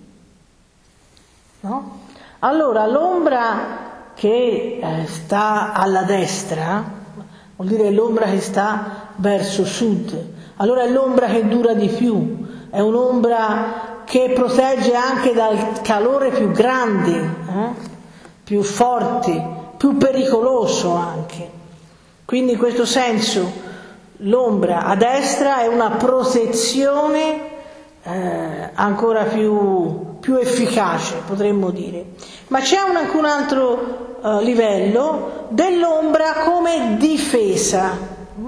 no? Allora l'ombra che eh, sta alla destra vuol dire l'ombra che sta verso sud, allora è l'ombra che dura di più, è un'ombra che protegge anche dal calore più grande, eh? più forte, più pericoloso anche. Quindi in questo senso l'ombra a destra è una protezione eh, ancora più, più efficace, potremmo dire. Ma c'è un, anche un altro eh, livello dell'ombra come difesa,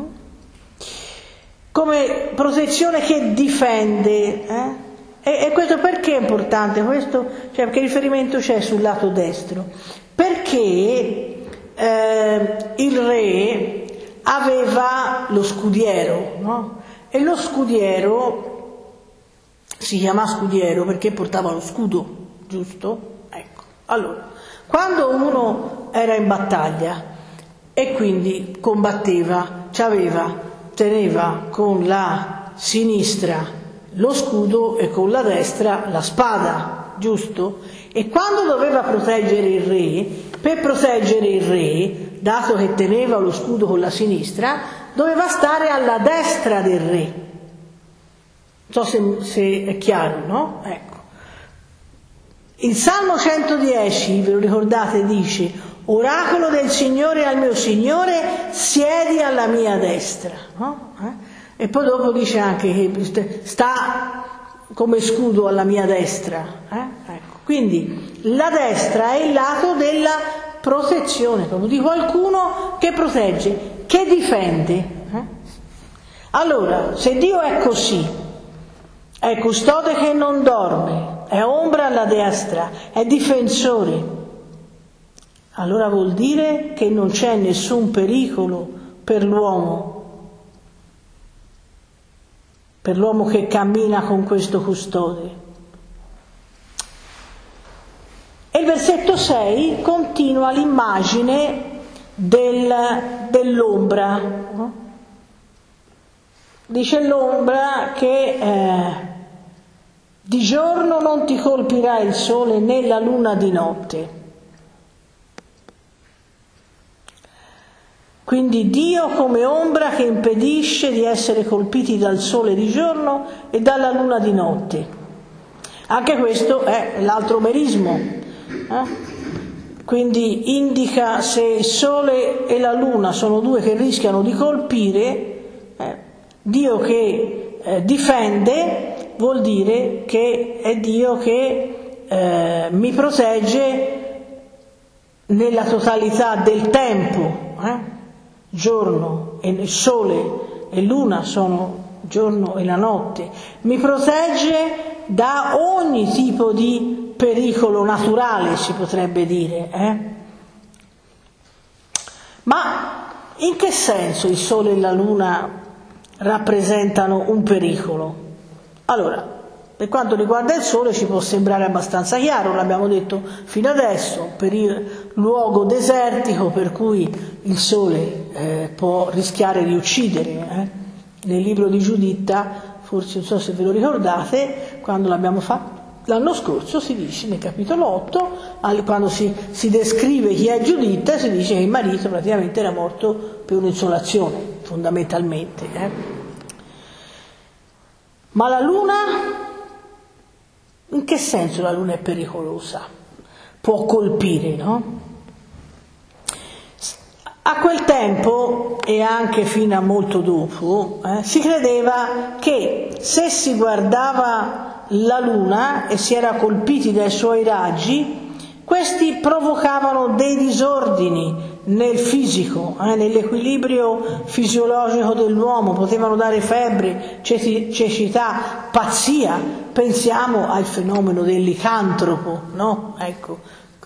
come protezione che difende. Eh? E, e questo perché è importante? Questo, cioè, che riferimento c'è sul lato destro? Perché eh, il re aveva lo scudiero, no? E lo scudiero si chiama scudiero perché portava lo scudo, giusto? Ecco. Allora, quando uno era in battaglia e quindi combatteva, c'aveva, teneva con la sinistra lo scudo e con la destra la spada, giusto? E quando doveva proteggere il re, per proteggere il re, dato che teneva lo scudo con la sinistra, doveva stare alla destra del re. Non so se, se è chiaro, no? Ecco. Il Salmo centodieci, ve lo ricordate, dice: oracolo del Signore al mio Signore, siedi alla mia destra, no? Eh? E poi dopo dice anche che sta come scudo alla mia destra, eh? Ecco. Quindi la destra è il lato della protezione, proprio di qualcuno che protegge, che difende. Eh? Allora, se Dio è così, è custode che non dorme, è ombra alla destra, è difensore, allora vuol dire che non c'è nessun pericolo per l'uomo, per l'uomo che cammina con questo custode. E il versetto sei continua l'immagine del, dell'ombra, no? Dice l'ombra che eh, di giorno non ti colpirà il sole né la luna di notte. Quindi Dio come ombra che impedisce di essere colpiti dal sole di giorno e dalla luna di notte. Anche questo è l'altro merismo. Eh? Quindi indica, se il sole e la luna sono due che rischiano di colpire, eh, Dio che eh, difende vuol dire che è Dio che eh, mi protegge nella totalità del tempo. Eh? Giorno e il sole e luna sono giorno e la notte, mi protegge da ogni tipo di pericolo naturale, si potrebbe dire, eh? Ma in che senso il sole e la luna rappresentano un pericolo? Allora, per quanto riguarda il sole ci può sembrare abbastanza chiaro, l'abbiamo detto fino adesso, per il luogo desertico per cui il sole eh, può rischiare di uccidere. Eh? Nel libro di Giuditta, forse non so se ve lo ricordate, quando l'abbiamo fatto l'anno scorso, si dice nel capitolo otto, quando si, si descrive chi è Giuditta, si dice che il marito praticamente era morto per un'insolazione, fondamentalmente. Eh? Ma la luna, in che senso la luna è pericolosa? Può colpire, no? A quel tempo, e anche fino a molto dopo, eh, si credeva che se si guardava la luna e si era colpiti dai suoi raggi, questi provocavano dei disordini nel fisico, eh, nell'equilibrio fisiologico dell'uomo, potevano dare febbre, cecità, pazzia. Pensiamo al fenomeno del licantropo, no? Ecco.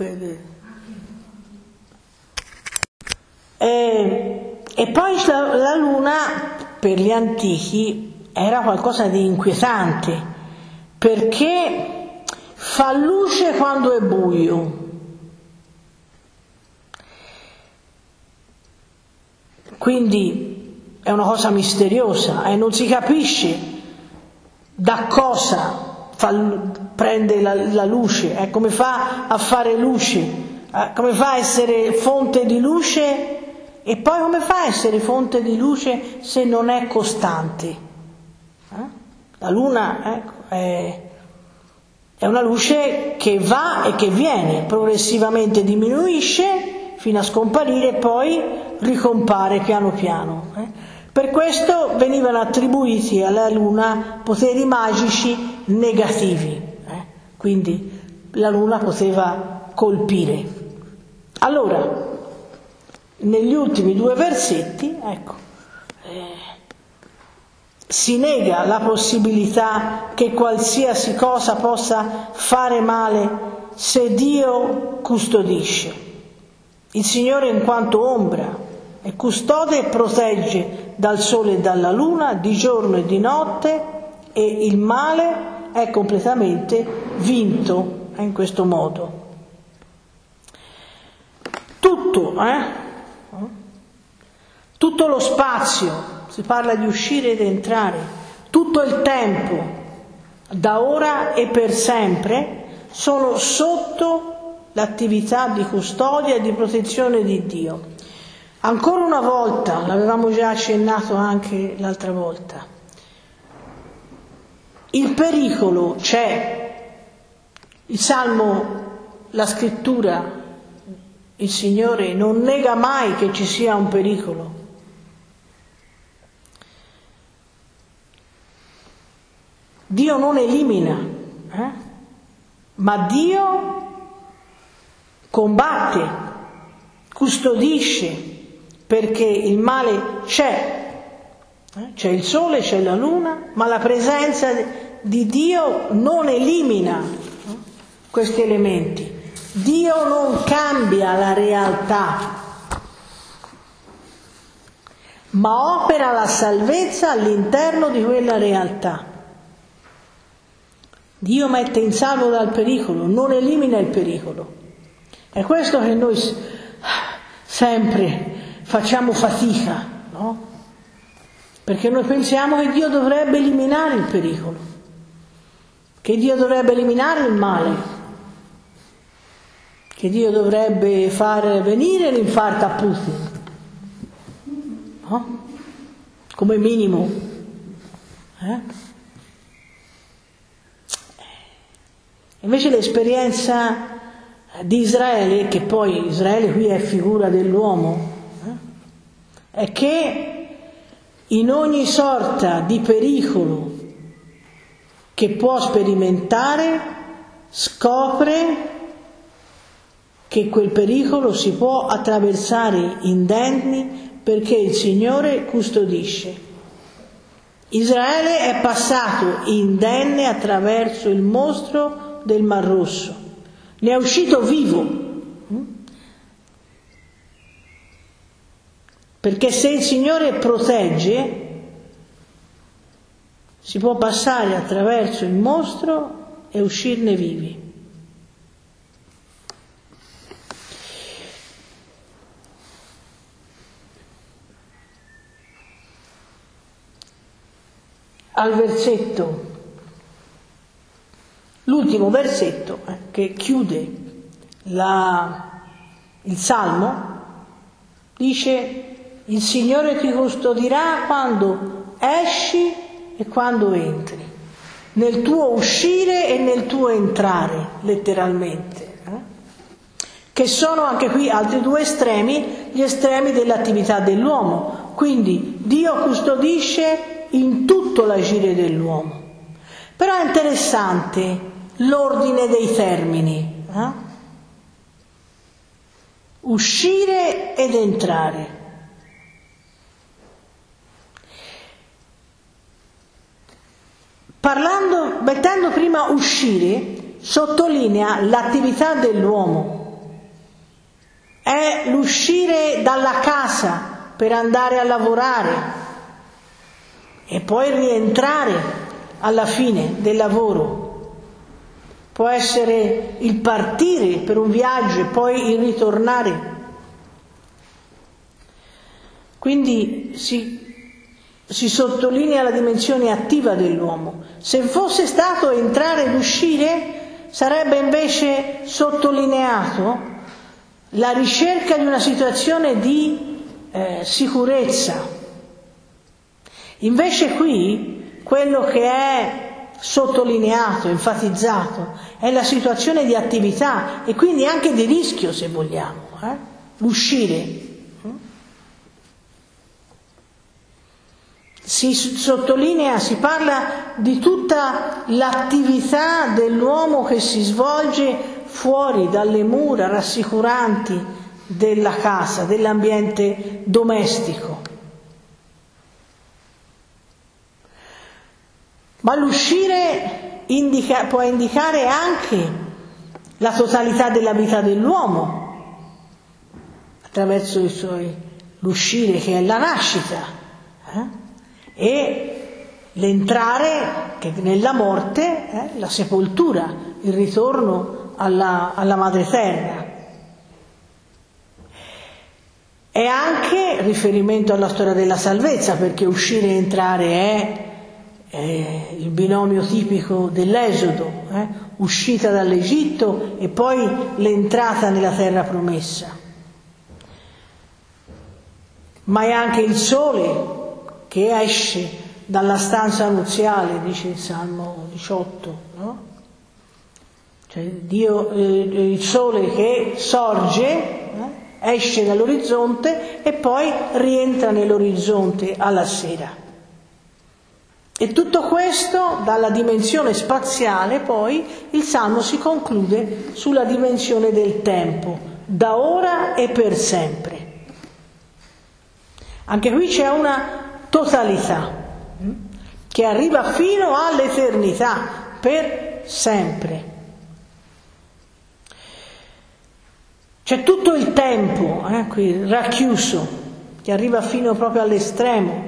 E, e poi la, la luna per gli antichi era qualcosa di inquietante, perché fa luce quando è buio. Quindi è una cosa misteriosa e non si capisce da cosa fa, prende la, la luce, eh, come fa a fare luce, eh, come fa a essere fonte di luce e poi come fa a essere fonte di luce se non è costante. Eh? La luna ecco, è, è una luce che va e che viene, progressivamente diminuisce fino a scomparire e poi ricompare piano piano. Eh? Per questo venivano attribuiti alla luna poteri magici negativi, eh? Quindi la luna poteva colpire. Allora, negli ultimi due versetti, ecco, eh, si nega la possibilità che qualsiasi cosa possa fare male se Dio custodisce. Il Signore in quanto ombra è custode e protegge dal sole e dalla luna, di giorno e di notte, e il male è completamente vinto in questo modo. Tutto, eh? Tutto lo spazio, si parla di uscire ed entrare, tutto il tempo, da ora e per sempre, sono sotto l'attività di custodia e di protezione di Dio. Ancora una volta, l'avevamo già accennato anche l'altra volta, il pericolo c'è, il Salmo, la Scrittura, il Signore non nega mai che ci sia un pericolo. Dio non elimina, eh? Ma Dio combatte, custodisce, perché il male c'è, eh? C'è il sole, c'è la luna, ma la presenza di Dio non elimina eh? questi elementi. Dio non cambia la realtà, ma opera la salvezza all'interno di quella realtà. Dio mette in salvo dal pericolo, non elimina il pericolo. È questo che noi sempre facciamo fatica, no? Perché noi pensiamo che Dio dovrebbe eliminare il pericolo, che Dio dovrebbe eliminare il male, che Dio dovrebbe far venire l'infarto a Putin, no? Come minimo. Eh? Invece l'esperienza di Israele, che poi Israele qui è figura dell'uomo, eh, è che in ogni sorta di pericolo che può sperimentare scopre che quel pericolo si può attraversare indenni perché il Signore custodisce. Israele è passato indenne attraverso il mostro del Mar Rosso, ne è uscito vivo, perché se il Signore protegge si può passare attraverso il mostro e uscirne vivi. Al versetto, l'ultimo versetto eh, che chiude la, il Salmo, dice: il Signore ti custodirà quando esci e quando entri, nel tuo uscire e nel tuo entrare, letteralmente. Eh? che sono anche qui altri due estremi, gli estremi dell'attività dell'uomo. Quindi Dio custodisce in tutto l'agire dell'uomo. Però è interessante l'ordine dei termini. Eh? Uscire ed entrare. Parlando, mettendo prima uscire, sottolinea l'attività dell'uomo. È l'uscire dalla casa per andare a lavorare e poi rientrare alla fine del lavoro. Può essere il partire per un viaggio e poi il ritornare. Quindi si Si sottolinea la dimensione attiva dell'uomo. Se fosse stato entrare ed uscire, sarebbe invece sottolineato la ricerca di una situazione di eh, sicurezza. Invece qui, quello che è sottolineato, enfatizzato, è la situazione di attività e quindi anche di rischio, se vogliamo, eh? L'uscire. Si sottolinea, si parla di tutta l'attività dell'uomo che si svolge fuori dalle mura rassicuranti della casa, dell'ambiente domestico. Ma l'uscire indica, può indicare anche la totalità della vita dell'uomo, attraverso i suoi, l'uscire che è la nascita, eh? E l'entrare che nella morte, eh, la sepoltura, il ritorno alla, alla madre terra. È anche riferimento alla storia della salvezza, perché uscire e entrare è, è il binomio tipico dell'Esodo, eh, uscita dall'Egitto e poi l'entrata nella terra promessa. Ma è anche il sole che esce dalla stanza nuziale, dice il Salmo diciotto, no? Cioè Dio, eh, il sole che sorge, eh, esce dall'orizzonte e poi rientra nell'orizzonte alla sera. E tutto questo, dalla dimensione spaziale, poi il Salmo si conclude sulla dimensione del tempo, da ora e per sempre. Anche qui c'è una totalità che arriva fino all'eternità, per sempre. C'è tutto il tempo eh, qui racchiuso, che arriva fino proprio all'estremo.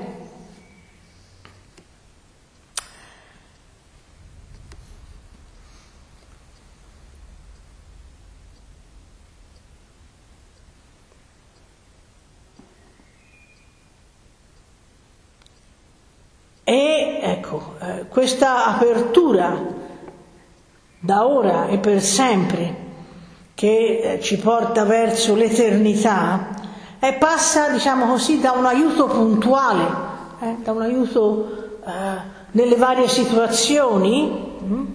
E ecco, eh, questa apertura da ora e per sempre che eh, ci porta verso l'eternità eh, passa, diciamo così, da un aiuto puntuale, eh, da un aiuto eh, nelle varie situazioni, mh,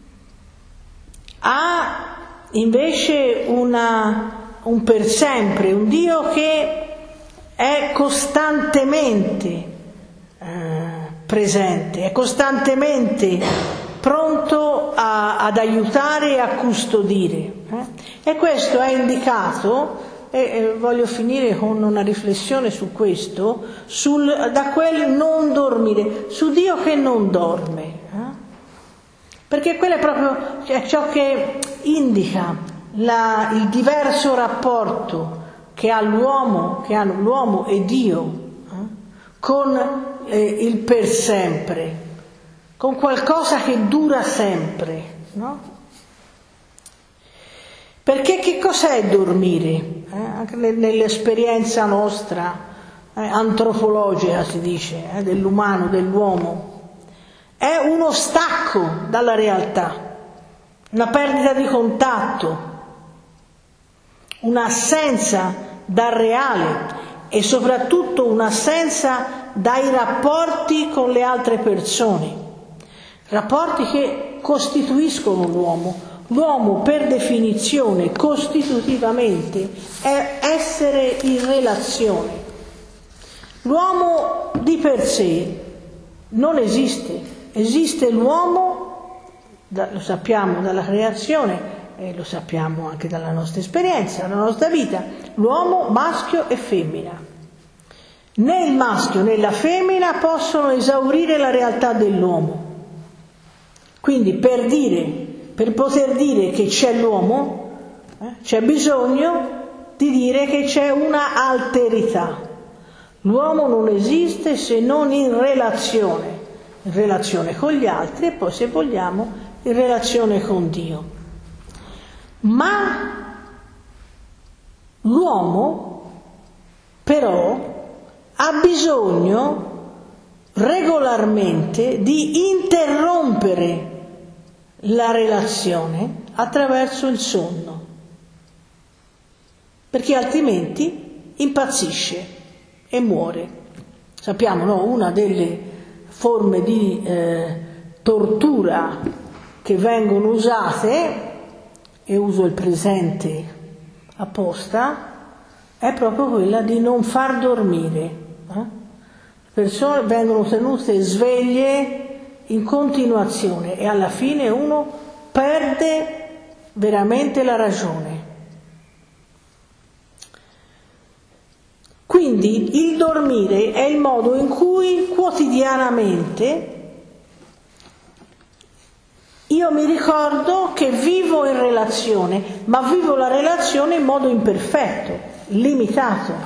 a invece una, un per sempre, un Dio che è costantemente presente, è costantemente pronto a, ad aiutare e a custodire. Eh? E questo è indicato, e, e voglio finire con una riflessione su questo, sul, da quel non dormire, su Dio che non dorme. Eh? Perché quello è proprio cioè, ciò che indica la, il diverso rapporto che ha l'uomo, che hanno l'uomo e Dio, eh? con Eh, il per sempre, con qualcosa che dura sempre, no? Perché che cos'è dormire? Eh, anche nell'esperienza nostra eh, antropologica si dice, eh, dell'umano, dell'uomo, è uno stacco dalla realtà, una perdita di contatto, un'assenza dal reale e soprattutto un'assenza dai rapporti con le altre persone, rapporti che costituiscono l'uomo, L'uomo per definizione, costitutivamente, è essere in relazione. L'uomo di per sé non esiste, esiste l'uomo, lo sappiamo dalla creazione e lo sappiamo anche dalla nostra esperienza, dalla nostra vita, l'uomo maschio e femmina. Né il maschio né la femmina possono esaurire la realtà dell'uomo. Quindi per dire, per poter dire che c'è l'uomo, eh, c'è bisogno di dire che c'è una alterità. L'uomo non esiste se non in relazione, in relazione con gli altri e poi, se vogliamo, in relazione con Dio. Ma l'uomo però ha bisogno regolarmente di interrompere la relazione attraverso il sonno, perché altrimenti impazzisce e muore. Sappiamo, no? Una delle forme di eh, tortura che vengono usate, e uso il presente apposta, è proprio quella di non far dormire. Le persone vengono tenute sveglie in continuazione e alla fine uno perde veramente la ragione. Quindi il dormire è il modo in cui quotidianamente io mi ricordo che vivo in relazione, ma vivo la relazione in modo imperfetto, limitato.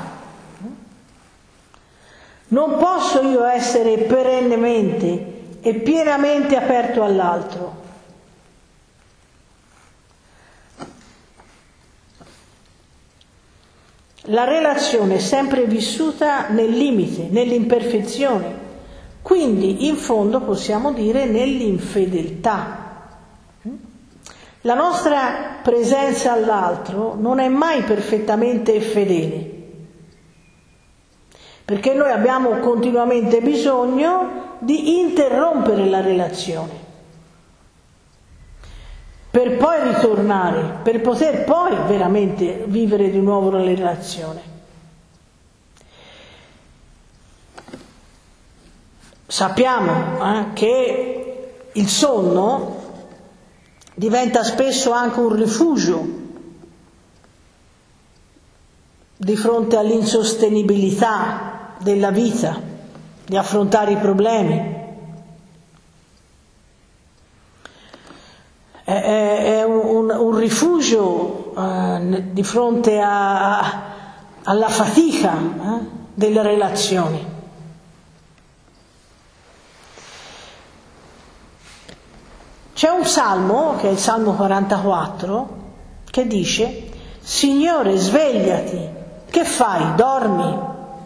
Non posso io essere perennemente e pienamente aperto all'altro. La relazione è sempre vissuta nel limite, nell'imperfezione, quindi in fondo possiamo dire nell'infedeltà. La nostra presenza all'altro non è mai perfettamente fedele, perché noi abbiamo continuamente bisogno di interrompere la relazione per poi ritornare, per poter poi veramente vivere di nuovo la relazione. Sappiamo eh, che il sonno diventa spesso anche un rifugio di fronte all'insostenibilità della vita, di affrontare i problemi. È, è, è un, un rifugio eh, di fronte a, a, alla fatica eh, delle relazioni. C'è un salmo, che è il Salmo quarantaquattro, che dice: Signore, svegliati, che fai? Dormi?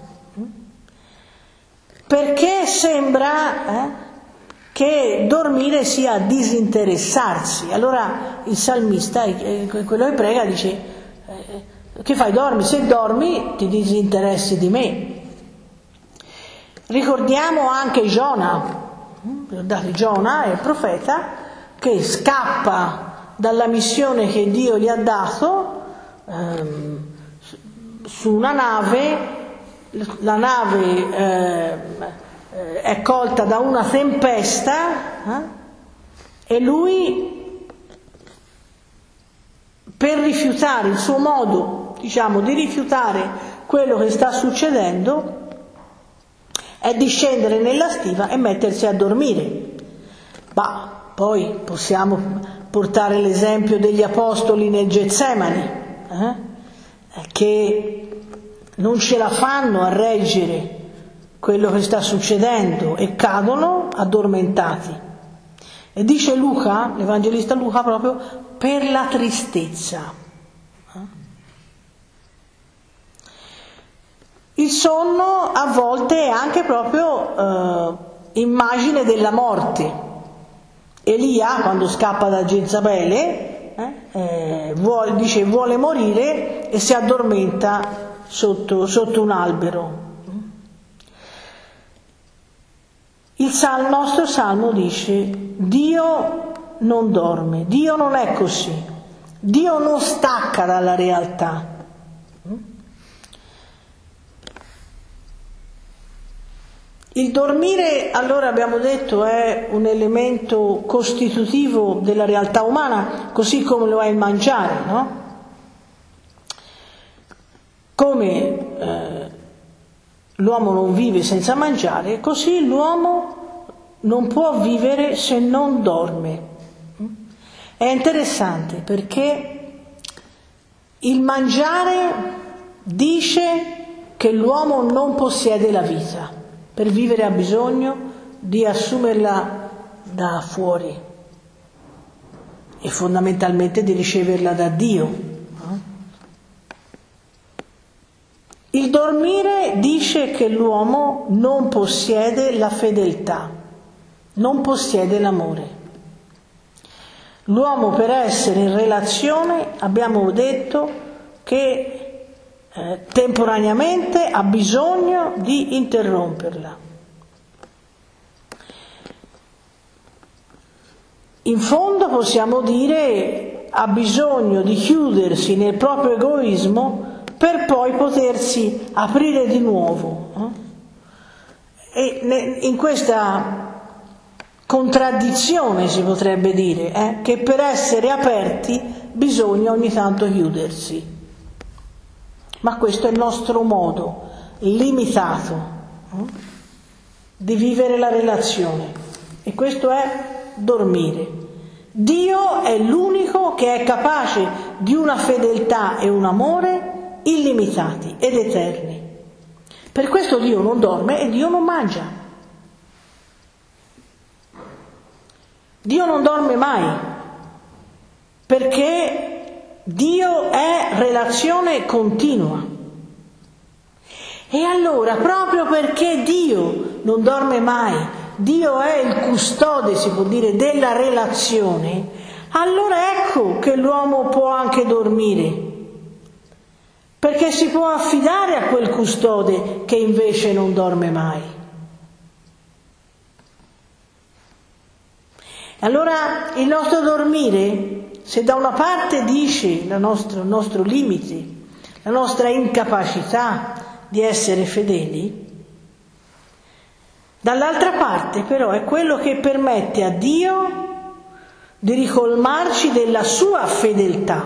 Perché sembra eh, che dormire sia disinteressarsi. Allora il salmista, eh, quello che prega, dice: eh, che fai? Dormi? Se dormi ti disinteressi di me. Ricordiamo anche Giona, ricordate Giona, è il profeta, che scappa dalla missione che Dio gli ha dato ehm, su una nave, la nave eh, è colta da una tempesta eh, e lui, per rifiutare il suo modo, diciamo, di rifiutare quello che sta succedendo, è di scendere nella stiva e mettersi a dormire. Ma poi possiamo portare l'esempio degli apostoli nel Getsemani, eh? che non ce la fanno a reggere quello che sta succedendo e cadono addormentati. E dice Luca, l'Evangelista Luca, proprio per la tristezza. Il sonno a volte è anche proprio eh, immagine della morte. Elia, quando scappa da Jezabele, eh, eh, vuole, dice vuole morire e si addormenta sotto, sotto un albero. Il salmo, nostro salmo dice: Dio non dorme. Dio non è così. Dio non stacca dalla realtà. Il dormire, allora abbiamo detto, è un elemento costitutivo della realtà umana, così come lo è il mangiare, no? Come eh, l'uomo non vive senza mangiare, così l'uomo non può vivere se non dorme. È interessante perché il mangiare dice che l'uomo non possiede la vita. Per vivere ha bisogno di assumerla da fuori e fondamentalmente di riceverla da Dio. Il dormire dice che l'uomo non possiede la fedeltà, non possiede l'amore. L'uomo, per essere in relazione, abbiamo detto che Eh, temporaneamente ha bisogno di interromperla. In fondo possiamo dire ha bisogno di chiudersi nel proprio egoismo per poi potersi aprire di nuovo. Eh? E in questa contraddizione si potrebbe dire eh, che per essere aperti bisogna ogni tanto chiudersi. Ma questo è il nostro modo limitato eh, di vivere la relazione, e questo è dormire. Dio è l'unico che è capace di una fedeltà e un amore illimitati ed eterni. Per questo Dio non dorme e Dio non mangia. Dio non dorme mai, perché Dio è relazione continua. E allora, proprio perché Dio non dorme mai, Dio è il custode, si può dire, della relazione, allora ecco che l'uomo può anche dormire, perché si può affidare a quel custode che invece non dorme mai. Allora il nostro dormire, se da una parte dice la nostra, il nostro limite, la nostra incapacità di essere fedeli, dall'altra parte però è quello che permette a Dio di ricolmarci della sua fedeltà,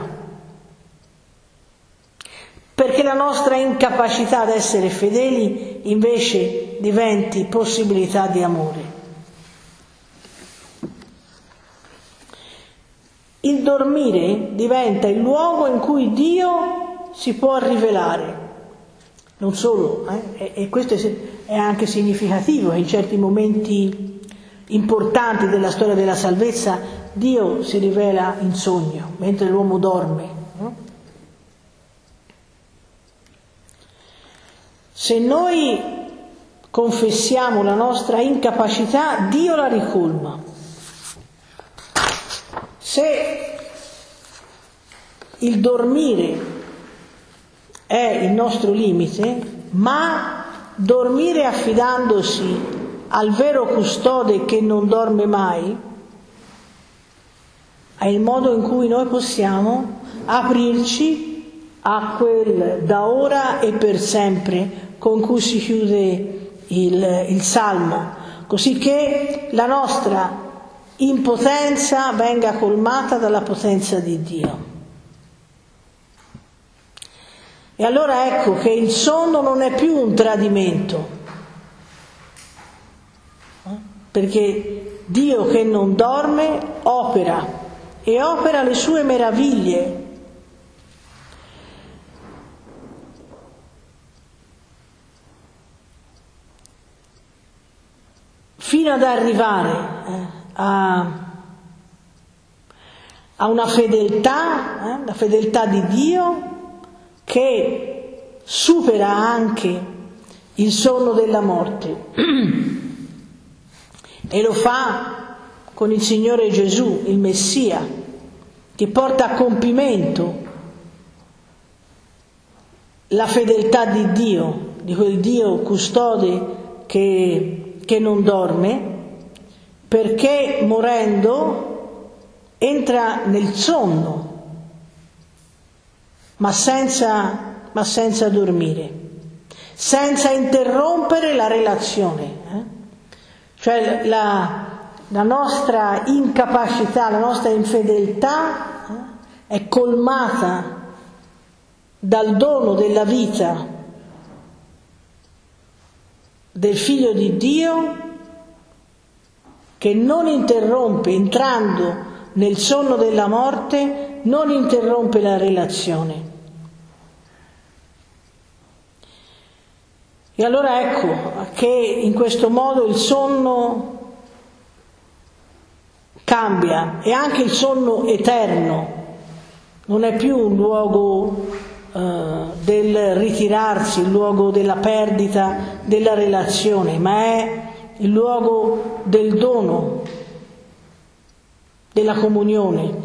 perché la nostra incapacità ad essere fedeli invece diventi possibilità di amore. Il dormire diventa il luogo in cui Dio si può rivelare. Non solo, eh? e, e questo è anche significativo, che in certi momenti importanti della storia della salvezza Dio si rivela in sogno, mentre l'uomo dorme. No? Se noi confessiamo la nostra incapacità, Dio la ricolma. Se il dormire è il nostro limite, ma dormire affidandosi al vero custode che non dorme mai, è il modo in cui noi possiamo aprirci a quel da ora e per sempre con cui si chiude il, il Salmo, così che la nostra impotenza venga colmata dalla potenza di Dio. E allora ecco che il sonno non è più un tradimento, perché Dio che non dorme opera e opera le sue meraviglie. Fino ad arrivare eh, A, a una fedeltà, eh, la fedeltà di Dio che supera anche il sonno della morte e lo fa con il Signore Gesù, il Messia, che porta a compimento la fedeltà di Dio, di quel Dio custode che, che non dorme, perché morendo entra nel sonno, ma senza, ma senza dormire, senza interrompere la relazione. Eh? Cioè la, la nostra incapacità, la nostra infedeltà eh, è colmata dal dono della vita del Figlio di Dio, che non interrompe, entrando nel sonno della morte, non interrompe la relazione. E allora ecco che in questo modo il sonno cambia, e anche il sonno eterno non è più un luogo eh, del ritirarsi, il luogo della perdita della relazione, ma è il luogo del dono, della comunione.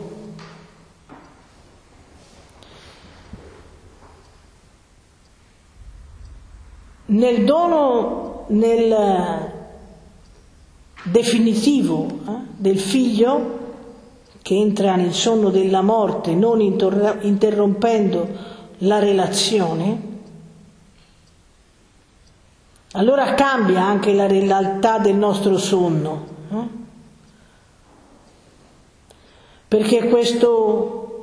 Nel dono, nel definitivo eh, del Figlio, che entra nel sonno della morte non intor- interrompendo la relazione, allora cambia anche la realtà del nostro sonno, eh? Perché questo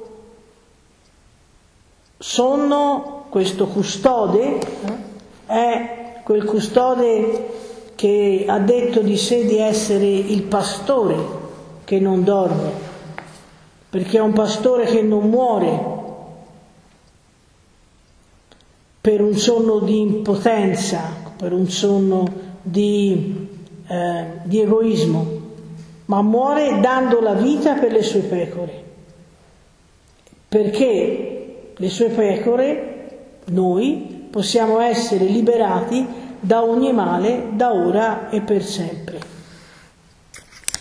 sonno, questo custode, eh, è quel custode che ha detto di sé di essere il pastore che non dorme, perché è un pastore che non muore per un sonno di impotenza, per un sonno di, eh, di egoismo, ma muore dando la vita per le sue pecore, perché le sue pecore, noi, possiamo essere liberati da ogni male, da ora e per sempre.